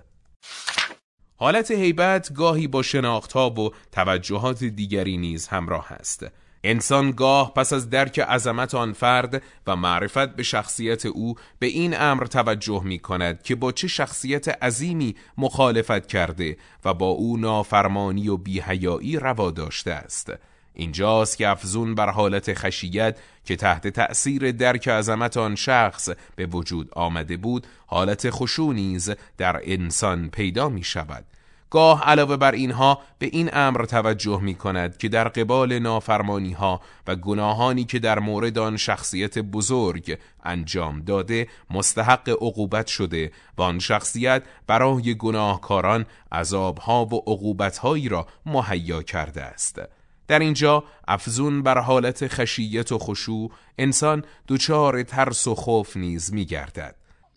حالت هیبت گاهی با شناخت‌ها و توجهات دیگری نیز همراه است. انسان گاه پس از درک عظمت آن فرد و معرفت به شخصیت او به این امر توجه می کند که با چه شخصیت عظیمی مخالفت کرده و با او نافرمانی و بی‌حیایی روا داشته است. اینجاست که افزون بر حالت خشیت که تحت تأثیر درک عظمت آن شخص به وجود آمده بود، حالت خشوع نیز در انسان پیدا می شود. گاه علاوه بر اینها به این امر توجه می کند که در قبال نافرمانی ها و گناهانی که در مورد آن شخصیت بزرگ انجام داده مستحق عقوبت شده و آن شخصیت برای گناهکاران عذابها و عقوبتهایی را مهیا کرده است. در اینجا افزون بر حالت خشیت و خشوع، انسان دچار ترس و خوف نیز می گردد.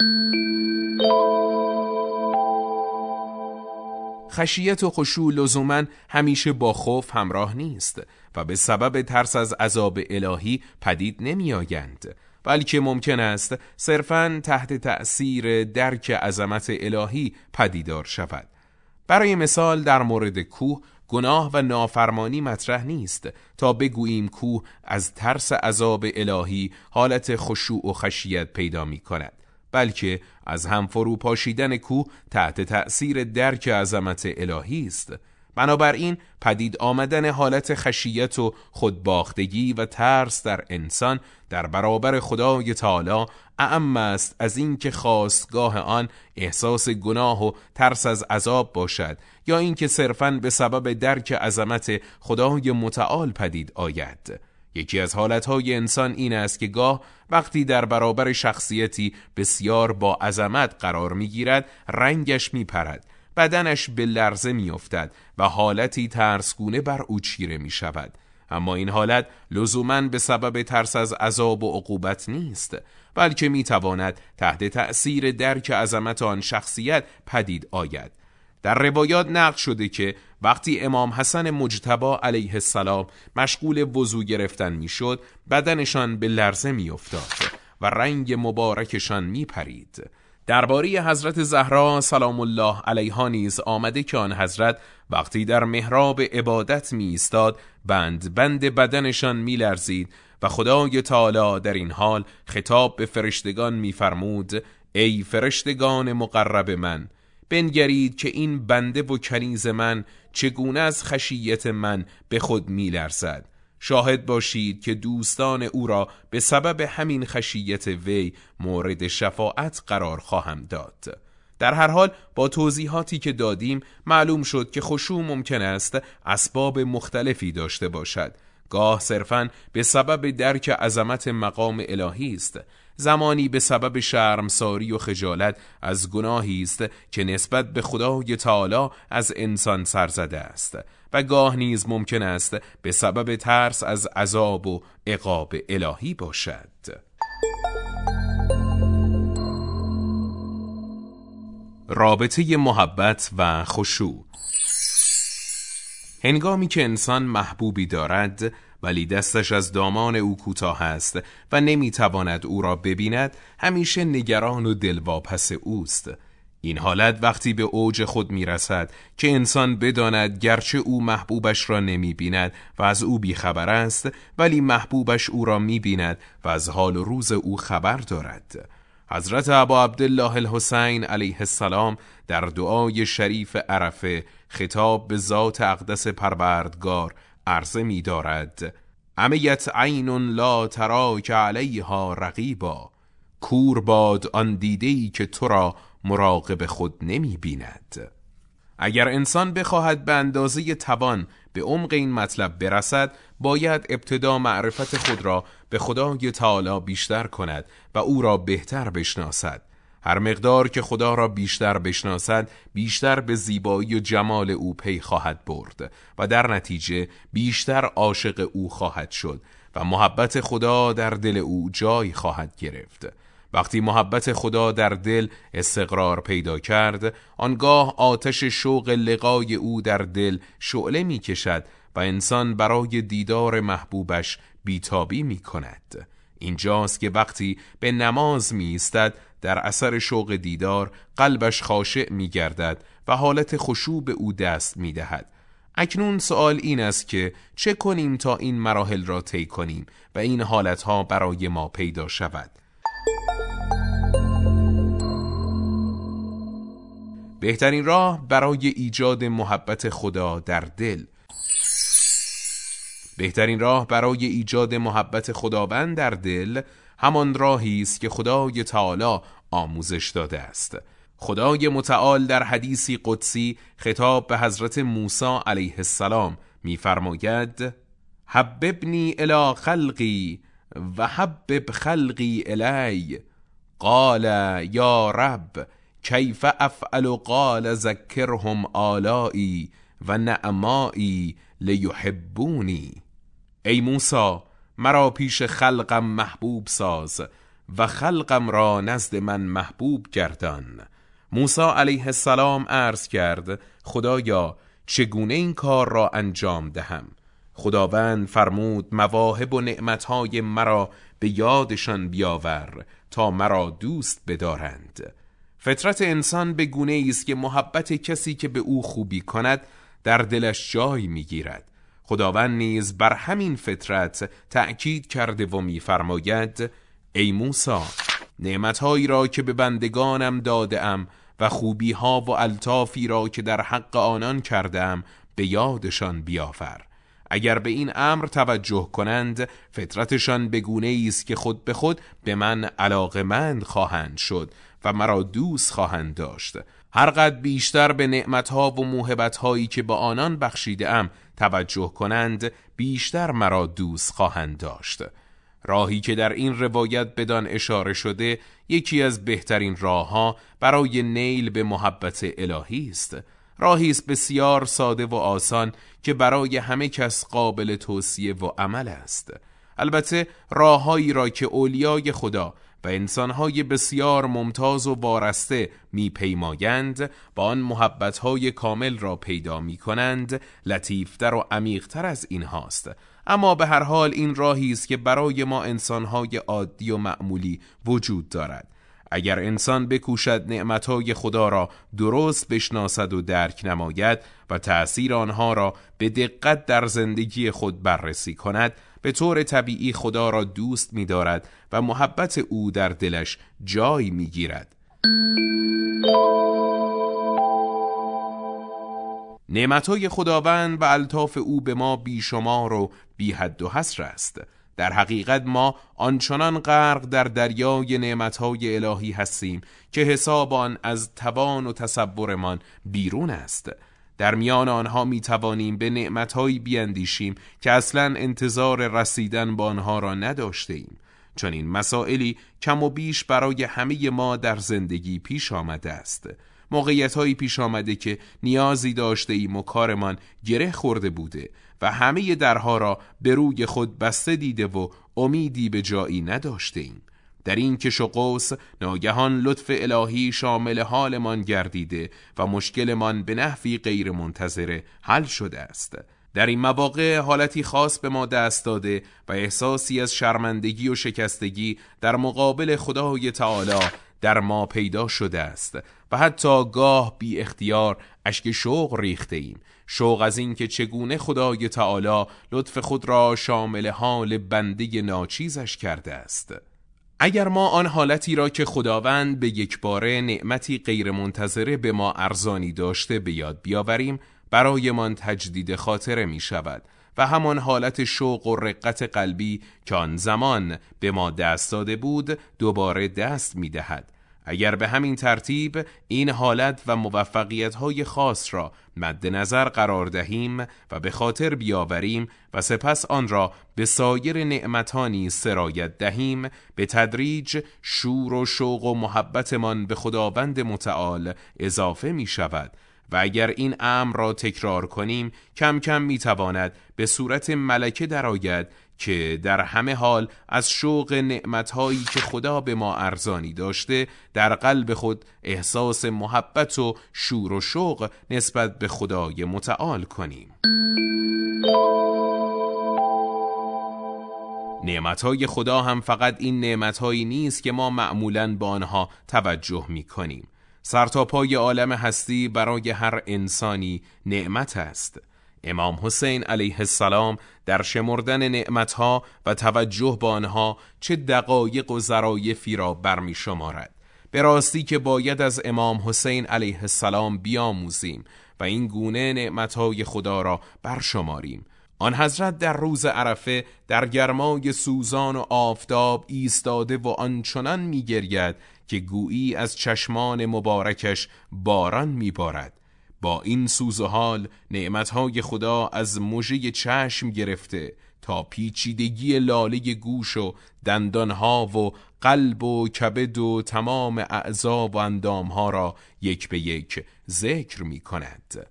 خشیت و خشوع لزوماً همیشه با خوف همراه نیست و به سبب ترس از عذاب الهی پدید نمی آیند، بلکه ممکن است صرفاً تحت تأثیر درک عظمت الهی پدیدار شود. برای مثال در مورد کوه، گناه و نافرمانی مطرح نیست تا بگوییم کوه از ترس عذاب الهی حالت خشوع و خشیت پیدا می کند، بلکه از هم فرو پاشیدن کوه تحت تأثیر درک عظمت الهی است. بنابراین پدید آمدن حالت خشیت و خودباختگی و ترس در انسان در برابر خدای تعالی اعم است از این که خواستگاه آن احساس گناه و ترس از عذاب باشد یا اینکه صرفاً به سبب درک عظمت خدای متعال پدید آید. یکی از حالتهای انسان این است که گاه وقتی در برابر شخصیتی بسیار با عظمت قرار می‌گیرد، رنگش می‌پرد، بدنش به لرزه می‌افتد و حالتی ترسگونه بر او چیره می‌شود. اما این حالت لزوماً به سبب ترس از عذاب و عقوبت نیست، بلکه می‌تواند تحت تأثیر درک عظمت آن شخصیت پدید آید. در روایات نقل شده که وقتی امام حسن مجتبی علیه السلام مشغول وضو گرفتن میشد، بدنشان به لرزه میافتاد و رنگ مبارکشان میپرید. درباره حضرت زهرا سلام الله علیها نیز آمده که آن حضرت وقتی در محراب عبادت می ایستاد، بند بند بدنشان می لرزید و خدای تعالی در این حال خطاب به فرشتگان می فرمود: ای فرشتگان مقرب من، بنگرید که این بنده و کنیز من چگونه از خشیت من به خود می لرزد. شاهد باشید که دوستان او را به سبب همین خشیت وی مورد شفاعت قرار خواهم داد. در هر حال با توضیحاتی که دادیم معلوم شد که خشوع ممکن است اسباب مختلفی داشته باشد. گاه صرفاً به سبب درک عظمت مقام الهی است، زمانی به سبب شرمساری و خجالت از گناهی است که نسبت به خدای تعالی از انسان سرزده است، و گاه نیز ممکن است به سبب ترس از عذاب و عقاب الهی باشد. رابطه محبت و خشوع. هنگامی که انسان محبوبی دارد ولی دستش از دامان او کوتاه است و نمیتواند او را ببیند، همیشه نگران و دلواپس اوست. این حالت وقتی به اوج خود میرسد که انسان بداند گرچه او محبوبش را نمیبیند و از او بیخبر است، ولی محبوبش او را میبیند و از حال و روز او خبر دارد. حضرت ابا عبدالله الحسین علیه السلام در دعای شریف عرفه خطاب به ذات اقدس پروردگار عرضه می دارد: امیت عین لا تراک علیها رقیبا، کور باد آن دیده‌ای که تو را مراقب خود نمی بیند. اگر انسان بخواهد به اندازه توان به عمق این مطلب برسد، باید ابتدا معرفت خود را به خدای تعالی بیشتر کند و او را بهتر بشناسد. هر مقدار که خدا را بیشتر بشناسد، بیشتر به زیبایی و جمال او پی خواهد برد و در نتیجه بیشتر عاشق او خواهد شد و محبت خدا در دل او جای خواهد گرفت. وقتی محبت خدا در دل استقرار پیدا کرد، آنگاه آتش شوق لقای او در دل شعله می کشد و انسان برای دیدار محبوبش بیتابی می کند. اینجاست که وقتی به نماز می ایستد، در اثر شوق دیدار قلبش خاشع می گردد و حالت خشوع به او دست می دهد. اکنون سوال این است که چه کنیم تا این مراحل را طی کنیم و این حالتها برای ما پیدا شود؟ بهترین راه برای ایجاد محبت خدا در دل بهترین راه برای ایجاد محبت خداوند در دل همان راهی است که خدای تعالی آموزش داده است. خدای متعال در حدیثی قدسی خطاب به حضرت موسی علیه السلام می‌فرماید: حببنی الی خلقی و حبب خلقی الی. قال یا رب کیف افعل؟ قال ذکرهم آلائی و نعمایی لیحبونی. ای موسی، مرا پیش خلقم محبوب ساز و خلقم را نزد من محبوب گردان. موسی علیه السلام عرض کرد خدایا چگونه این کار را انجام دهم؟ خداوند فرمود مواهب و نعمتهای مرا به یادشان بیاور تا مرا دوست بدارند. فطرت انسان به گونه است که محبت کسی که به او خوبی کند در دلش جای میگیرد. خداوند نیز بر همین فطرت تأکید کرده و می‌فرماید ای موسی، نعمتهایی را که به بندگانم داده‌ام و خوبی‌ها و الطافی را که در حق آنان کردم به یادشان بیاور. اگر به این امر توجه کنند فطرتشان به گونه‌ای است که خود به خود به من علاقه‌مند خواهند شد و مرا دوست خواهند داشت. هر قدر بیشتر به نعمتها و موهبتهایی که با آنان بخشیده‌ام توجه کنند بیشتر مرا دوست خواهند داشت. راهی که در این روایت بدان اشاره شده یکی از بهترین راهها برای نیل به محبت الهی است. راهی است بسیار ساده و آسان که برای همه کس قابل توصیه و عمل است. البته راههایی را که اولیای خدا و انسانهای بسیار ممتاز و وارسته میپیمایند با آن محبتهای کامل را پیدا میکنند لطیفتر و عمیقتر از این هاست. اما به هر حال این راهی است که برای ما انسانهای عادی و معمولی وجود دارد. اگر انسان بکوشد نعمتهای خدا را درست بشناسد و درک نماید و تأثیر آنها را به دقت در زندگی خود بررسی کند، به طور طبیعی خدا را دوست می دارد و محبت او در دلش جای می گیرد. نعمتهای خداوند و الطاف او به ما بیشمار و بی حد و حصر است. در حقیقت ما آنچنان غرق در دریای نعمتهای الهی هستیم که حساب آن از توان و تصورمان بیرون است. در میان آنها می توانیم به نعمتهایی بیاندیشیم که اصلا انتظار رسیدن با آنها را نداشته ایم. چون این مسائلی کم و بیش برای همه ما در زندگی پیش آمده است. موقعیت‌هایی پیش آمده که نیازی داشته ایم و کارمان گره خورده بوده و همه درها را به روی خود بسته دیده و امیدی به جایی نداشته ایم. در این کش و قوس ناگهان لطف الهی شامل حالمان گردیده و مشکلمان به نحوی غیر منتظره حل شده است. در این مواقع حالتی خاص به ما دست داده و احساسی از شرمندگی و شکستگی در مقابل خدای تعالی در ما پیدا شده است و حتی گاه بی اختیار اشک شوق ریخته ایم. شوق از این که چگونه خدای تعالی لطف خود را شامل حال بنده ناچیزش کرده است. اگر ما آن حالتی را که خداوند به یک باره نعمتی غیر منتظره به ما ارزانی داشته به یاد بیاوریم، برای من تجدید خاطره می شود و همان حالت شوق و رقت قلبی که آن زمان به ما دست داده بود دوباره دست می دهد. اگر به همین ترتیب این حالت و موفقیت‌های خاص را مد نظر قرار دهیم و به خاطر بیاوریم و سپس آن را به سایر نعمتانی سرایت دهیم، به تدریج شور و شوق و محبتمان به خداوند متعال اضافه می شود و اگر این امر را تکرار کنیم کم کم می تواند به صورت ملکه درآید که در همه حال از شوق نعمتهایی که خدا به ما ارزانی داشته در قلب خود احساس محبت و شور و شوق نسبت به خدای متعال کنیم. نعمتهای خدا هم فقط این نعمتهایی نیست که ما معمولاً با آنها توجه می کنیم. سرتاپای عالم هستی برای هر انسانی نعمت است. امام حسین علیه السلام در شمردن نعمتها و توجه به آنها چه دقایق و ظرایفی را برمی شمارد. به راستی که باید از امام حسین علیه السلام بیاموزیم و این گونه نعمتهای خدا را برشماریم. آن حضرت در روز عرفه در گرمای سوزان و آفتاب ایستاده و آنچنان می گرید که گویی از چشمان مبارکش باران می بارد. با این سوز و حال نعمتهای خدا از مژه چشم گرفته تا پیچیدگی لاله گوش و دندانها و قلب و کبد و تمام اعضا و اندامها را یک به یک ذکر می کند.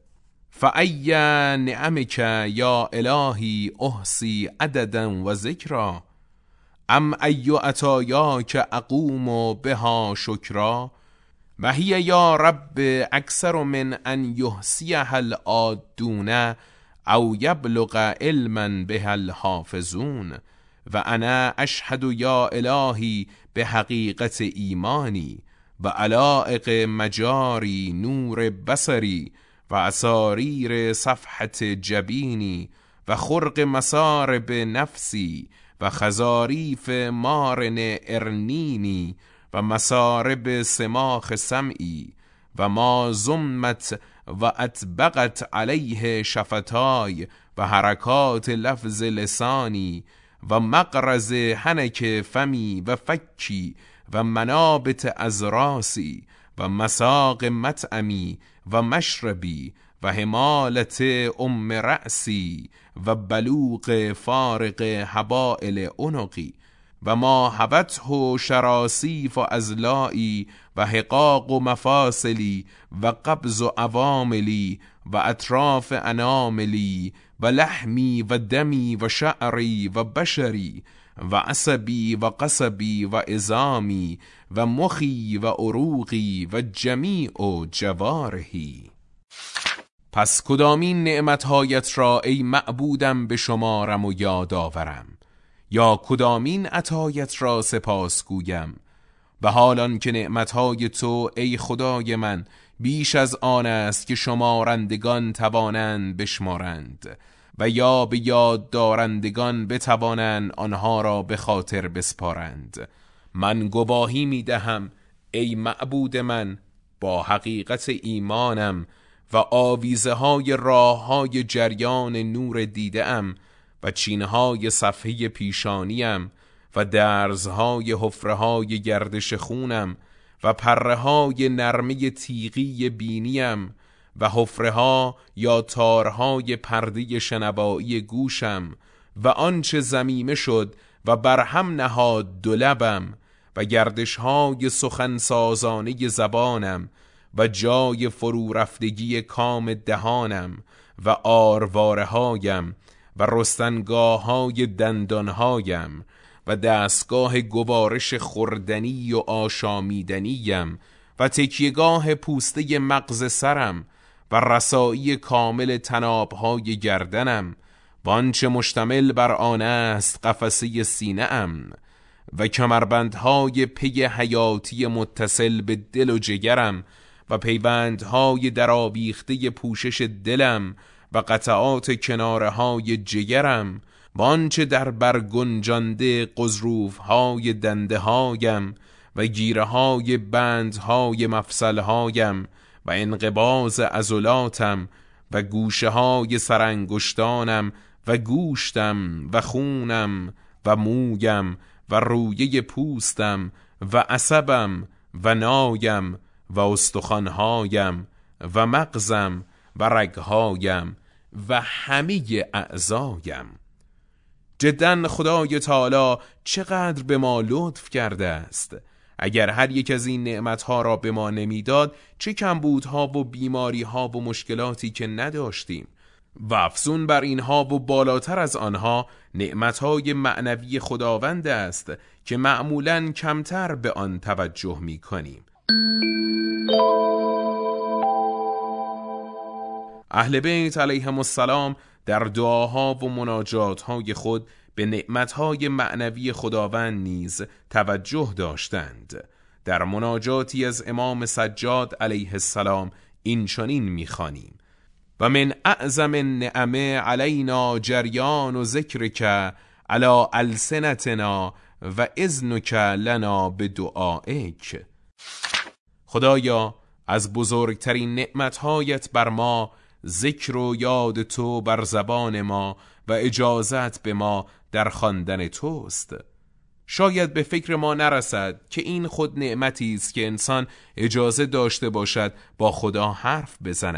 فأی نعمک یا الهی احصی عددا و ذکرا ام ای عطایاک اقوم بها شکرا و هی یا رب اکثر من ان یحصیها العادون او یبلغ علما بها الحافظون و انا اشهد یا الهی به حقیقت ایمانی و علائق مجاری نور بصری و اساریر صفحت جبینی و خرق مسارب نفسی و خزاریف مارن ارنینی و مسارب سماخ سمعی و ما زمت و اطبقت علیه شفتای و حرکات لفظ لسانی و مقرز حنک فمی و فکی و منابت ازراسی و مساق مطعمی و مشربی و حمالت ام رأسی و بلوغ فارق حبائل عنقی و ما حبته شراسیف و ازلائی و حقاق و مفاصلی و قبض و عواملی و اطراف اناملی و لحمی و دمی و شعری و بشری و عصبی و قصبی و عظامی و مخی و عروقی و جمیع و جوارحی. پس کدامین نعمتهایت را ای معبودم به شمارم و یاد آورم، یا کدامین عطایت را سپاس گویم؟ و حالان که نعمتهای تو ای خدای من بیش از آن است که شمارندگان توانند بشمارند و یا به یاد دارندگان بتوانند آنها را به خاطر بسپارند. من گواهی می دهم ای معبود من با حقیقت ایمانم و آویزه های راه های جریان نور دیده ام و چینهای صفحه پیشانیم و درزهای حفره های گردش خونم و پره های نرمه تیغی بینیم و حفره ها یا تارهای پرده شنوایی گوشم و آنچه زمیمه شد و برهم نهاد دو لبم و گردش های سخنسازانه زبانم و جای فرو رفتگی کام دهانم و آرواره هایم و رستنگاه های دندانهایم و دستگاه گوارش خوردنی و آشامیدنیم و تکیهگاه پوسته مغز سرم و رسایی کامل تنابهای گردنم و آنچه مشتمل بر آن است قفسه سینه ام و کمربندهای پی حیاتی متصل به دل و جگرم و پیوندهای درآویخته پوشش دلم و قطعات کناره های جگرم و آنچه در برگنجانده قضروفهای دنده هایم و گیره های بندهای مفصل هایم و انقباض عضلاتم و گوشه های سرانگشتانم و گوشتم و خونم و مویم و رویه پوستم و عصبم و نایم و استخوانهایم و مغزم و رگهایم و همه اعضایم. جداً خدای تعالی چقدر به ما لطف کرده است. اگر هر یک از این نعمتها را به ما نمیداد، چه کمبودها و بیماریها و مشکلاتی که نداشتیم. و افزون بر اینها و بالاتر از آنها نعمتهای معنوی خداوند است که معمولاً کمتر به آن توجه می کنیم. اهل بیت علیهم السلام در دعاها و مناجاتهای خود به نعمتهای معنوی خداوند نیز توجه داشتند. در مناجاتی از امام سجاد علیه السلام این چنین می‌خوانیم: و من اعظم النعمه علینا جریان و ذکرک علی السنتنا و اذنک لنا بدعائک. خدایا از بزرگترین نعمتهایت بر ما ذکر و یاد تو بر زبان ما و اجازت به ما در خواندن توست. شاید به فکر ما نرسد که این خود نعمتی است که انسان اجازه داشته باشد با خدا حرف بزند،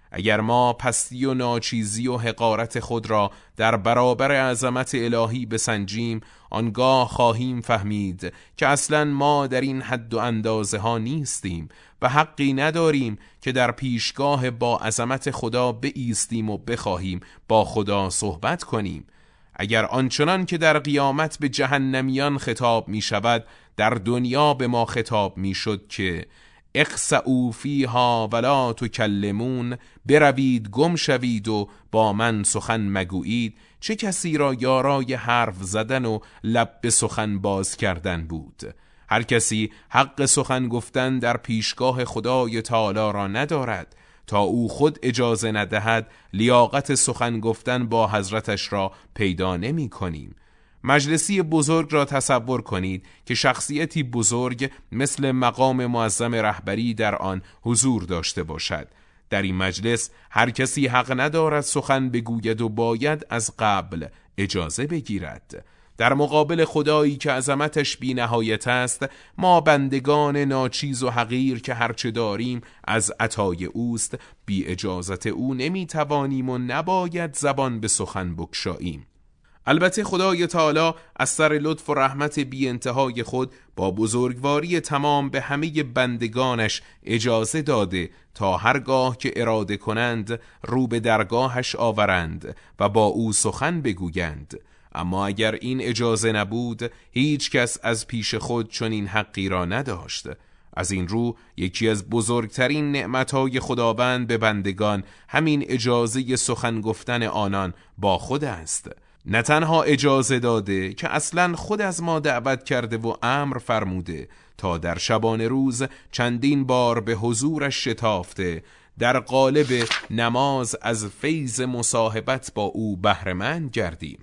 اگر ما پستی و ناچیزی و حقارت خود را در برابر عظمت الهی بسنجیم، آنگاه خواهیم فهمید که اصلا ما در این حد و اندازه ها نیستیم و حقی نداریم که در پیشگاه با عظمت خدا بایستیم و بخواهیم با خدا صحبت کنیم. اگر آنچنان که در قیامت به جهنمیان خطاب می شود در دنیا به ما خطاب می شد که اخسئوا فیها ولا تکلمون، بروید گم شوید و با من سخن مگویید، چه کسی را یارای حرف زدن و لب به سخن باز کردن بود؟ هر کسی حق سخن گفتن در پیشگاه خدای تعالی را ندارد. تا او خود اجازه ندهد لیاقت سخن گفتن با حضرتش را پیدا نمی کنیم. مجلسی بزرگ را تصور کنید که شخصیتی بزرگ مثل مقام معظم رهبری در آن حضور داشته باشد. در این مجلس هر کسی حق ندارد سخن بگوید و باید از قبل اجازه بگیرد. در مقابل خدایی که عظمتش بی نهایت است، ما بندگان ناچیز و حقیر که هرچه داریم از عطای اوست، بی اجازت او نمی توانیم و نباید زبان به سخن بگشاییم. البته خدای تعالی از سر لطف و رحمت بی انتهای خود با بزرگواری تمام به همه بندگانش اجازه داده تا هرگاه که اراده کنند رو به درگاهش آورند و با او سخن بگویند. اما اگر این اجازه نبود، هیچ کس از پیش خود چنین حقی را نداشت. از این رو یکی از بزرگترین نعمتهای خداوند به بندگان همین اجازه سخن گفتن آنان با خود است. نه تنها اجازه داده که اصلا خود از ما دعوت کرده و امر فرموده تا در شبانه روز چندین بار به حضورش شتافته در قالب نماز از فیض مصاحبت با او بهره مند گردیم.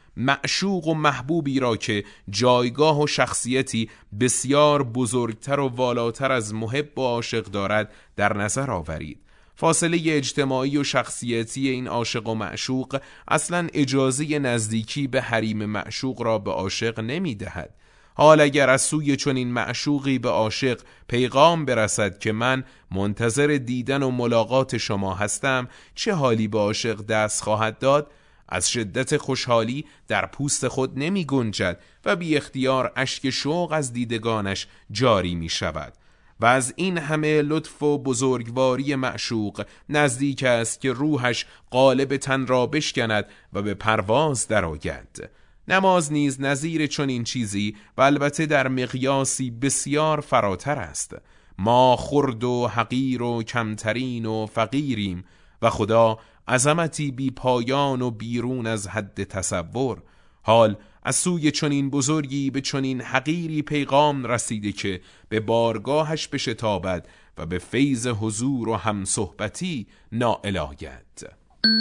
معشوق و محبوبی را که جایگاه و شخصیتی بسیار بزرگتر و والاتر از محب و عاشق دارد در نظر آورید. فاصله اجتماعی و شخصیتی این عاشق و معشوق اصلا اجازه نزدیکی به حریم معشوق را به عاشق نمی دهد. حال اگر از سوی چنین معشوقی به عاشق پیغام برسد که من منتظر دیدن و ملاقات شما هستم، چه حالی به عاشق دست خواهد داد؟ از شدت خوشحالی در پوست خود نمی گنجد و بی اختیار اشک شوق از دیدگانش جاری می شود. و از این همه لطف و بزرگواری معشوق نزدیک است که روحش قالب تن را بشکند و به پرواز درآید. نماز نیز نظیر چنین چیزی و البته در مقیاسی بسیار فراتر است. ما خرد و حقیر و کمترین و فقیریم و خدا عظمتی بی پایان و بیرون از حد تصور. حال از سوی چنین بزرگی به چنین حقیری پیغام رسیده که به بارگاهش بشتابد و به فیض حضور و همصحبتی نائل آید.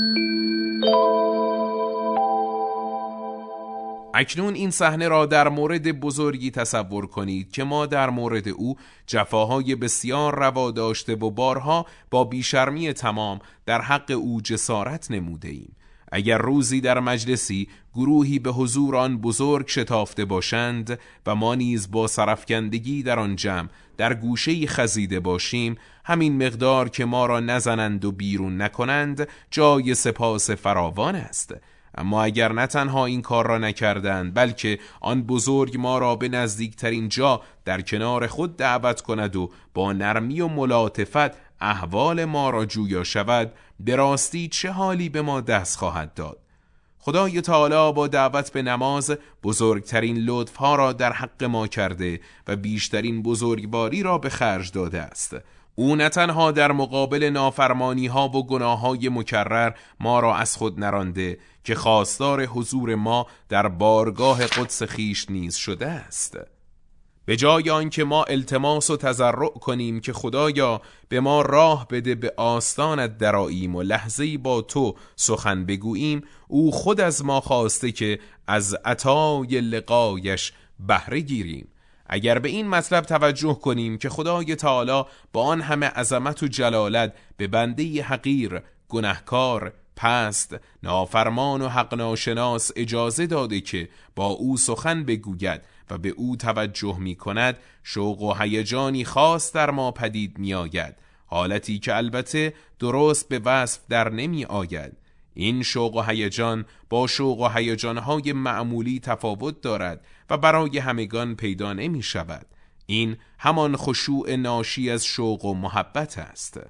اکنون این صحنه را در مورد بزرگی تصور کنید که ما در مورد او جفاهای بسیار روا داشته و بارها با بیشرمی تمام در حق او جسارت نموده ایم. اگر روزی در مجلسی گروهی به حضور آن بزرگ شتافته باشند و ما نیز با سرفکندگی در آن جمع در گوشه‌ای خزیده باشیم، همین مقدار که ما را نزنند و بیرون نکنند جای سپاس فراوان است. اما اگر نه تنها این کار را نکردند بلکه آن بزرگ ما را به نزدیکترین جا در کنار خود دعوت کند و با نرمی و ملاطفت احوال ما را جویا شود، به راستی چه حالی به ما دست خواهد داد؟ خدای تعالی با دعوت به نماز بزرگترین لطفها را در حق ما کرده و بیشترین بزرگواری را به خرج داده است. او نه تنها در مقابل نافرمانی ها و گناه های مکرر ما را از خود نرانده که خواستار حضور ما در بارگاه قدس خیش نیز شده است. به جای آنکه ما التماس و تضرع کنیم که خدایا به ما راه بده به آستانت درآییم و لحظه‌ای با تو سخن بگوییم، او خود از ما خواسته که از عطای لقایش بهره گیریم. اگر به این مطلب توجه کنیم که خدای تعالی با آن همه عظمت و جلالت به بنده حقیر، گناهکار، پست، نافرمان و حق ناشناس اجازه داده که با او سخن بگوید و به او توجه می کند، شوق و هیجانی خاص در ما پدید می آید. حالتی که البته درست به وصف در نمی آید. این شوق و هیجان با شوق و هیجانهای معمولی تفاوت دارد و برای همگان پیدا نمی شود. این همان خشوع ناشی از شوق و محبت است.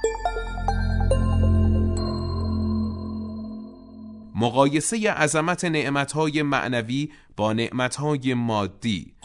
مقایسه عظمت نعمتهای معنوی با نعمتهای مادی.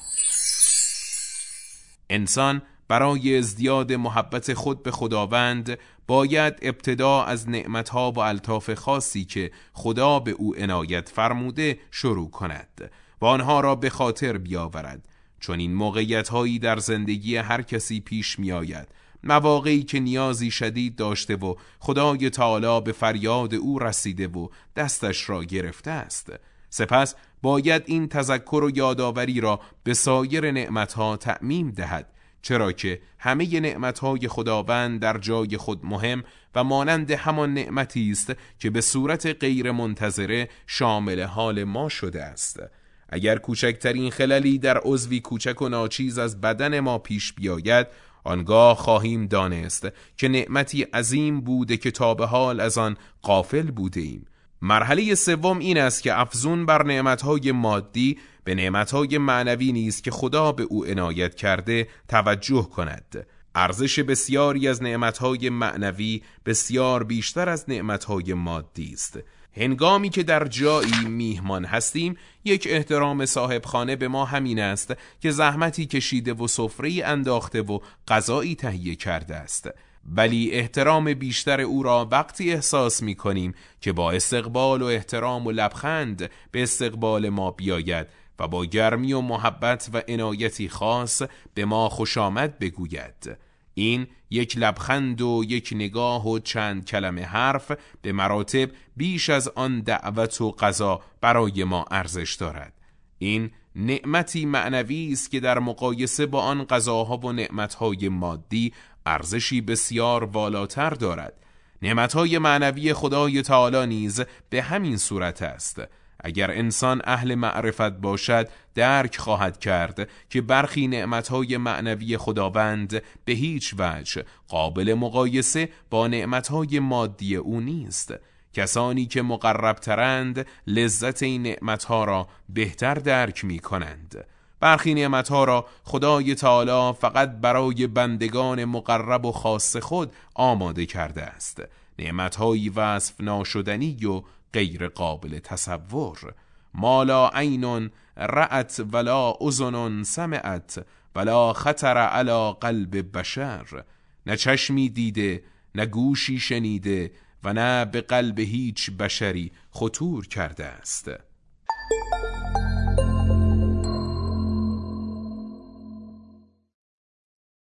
انسان برای ازدیاد محبت خود به خداوند باید ابتدا از نعمتها و الطاف خاصی که خدا به او عنایت فرموده شروع کند و آنها را به خاطر بیاورد، چون این موقعیت‌هایی در زندگی هر کسی پیش می آید، مواقعی که نیازی شدید داشته و خدای تعالی به فریاد او رسیده و دستش را گرفته است. سپس باید این تذکر و یادآوری را به سایر نعمتها تعمیم دهد، چرا که همه نعمتهای خداوند در جای خود مهم و مانند همان نعمتی است که به صورت غیر منتظره شامل حال ما شده است. اگر کوچکترین خللی در عضوی کوچک و ناچیز از بدن ما پیش بیاید، آنگاه خواهیم دانست که نعمتی عظیم بوده که تا به حال از آن غافل بوده ایم. مرحله سوم این است که افزون بر نعمتهای مادی به نعمتهای معنوی نیز که خدا به او عنایت کرده توجه کند. ارزش بسیاری از نعمتهای معنوی بسیار بیشتر از نعمتهای مادی است. هنگامی که در جایی میهمان هستیم، یک احترام صاحب خانه به ما همین است که زحمتی کشیده و سفره‌ای انداخته و غذایی تهیه کرده است. ولی احترام بیشتر او را وقتی احساس می کنیم که با استقبال و احترام و لبخند به استقبال ما بیاید و با گرمی و محبت و عنایتی خاص به ما خوش آمد بگوید. این یک لبخند و یک نگاه و چند کلمه حرف به مراتب بیش از آن دعوت و قضا برای ما ارزش دارد. این نعمتی معنوی است که در مقایسه با آن قضاها و نعمتهای مادی ارزشی بسیار والاتر دارد. نعمتهای معنوی خدای تعالی نیز به همین صورت است. اگر انسان اهل معرفت باشد درک خواهد کرد که برخی نعمتهای معنوی خداوند به هیچ وجه قابل مقایسه با نعمتهای مادی او نیست. کسانی که مقربترند لذت این نعمتها را بهتر درک می کنند. برخی نعمتها را خدای تعالی فقط برای بندگان مقرب و خاص خود آماده کرده است. نعمتهایی وصف ناشدنی و غیر قابل تصور. ما لا عین رأت ولا اذن سمعت ولا خطر علی قلب بشر. نه چشمی دیده، نه گوشی شنیده و نه به قلب هیچ بشری خطور کرده است.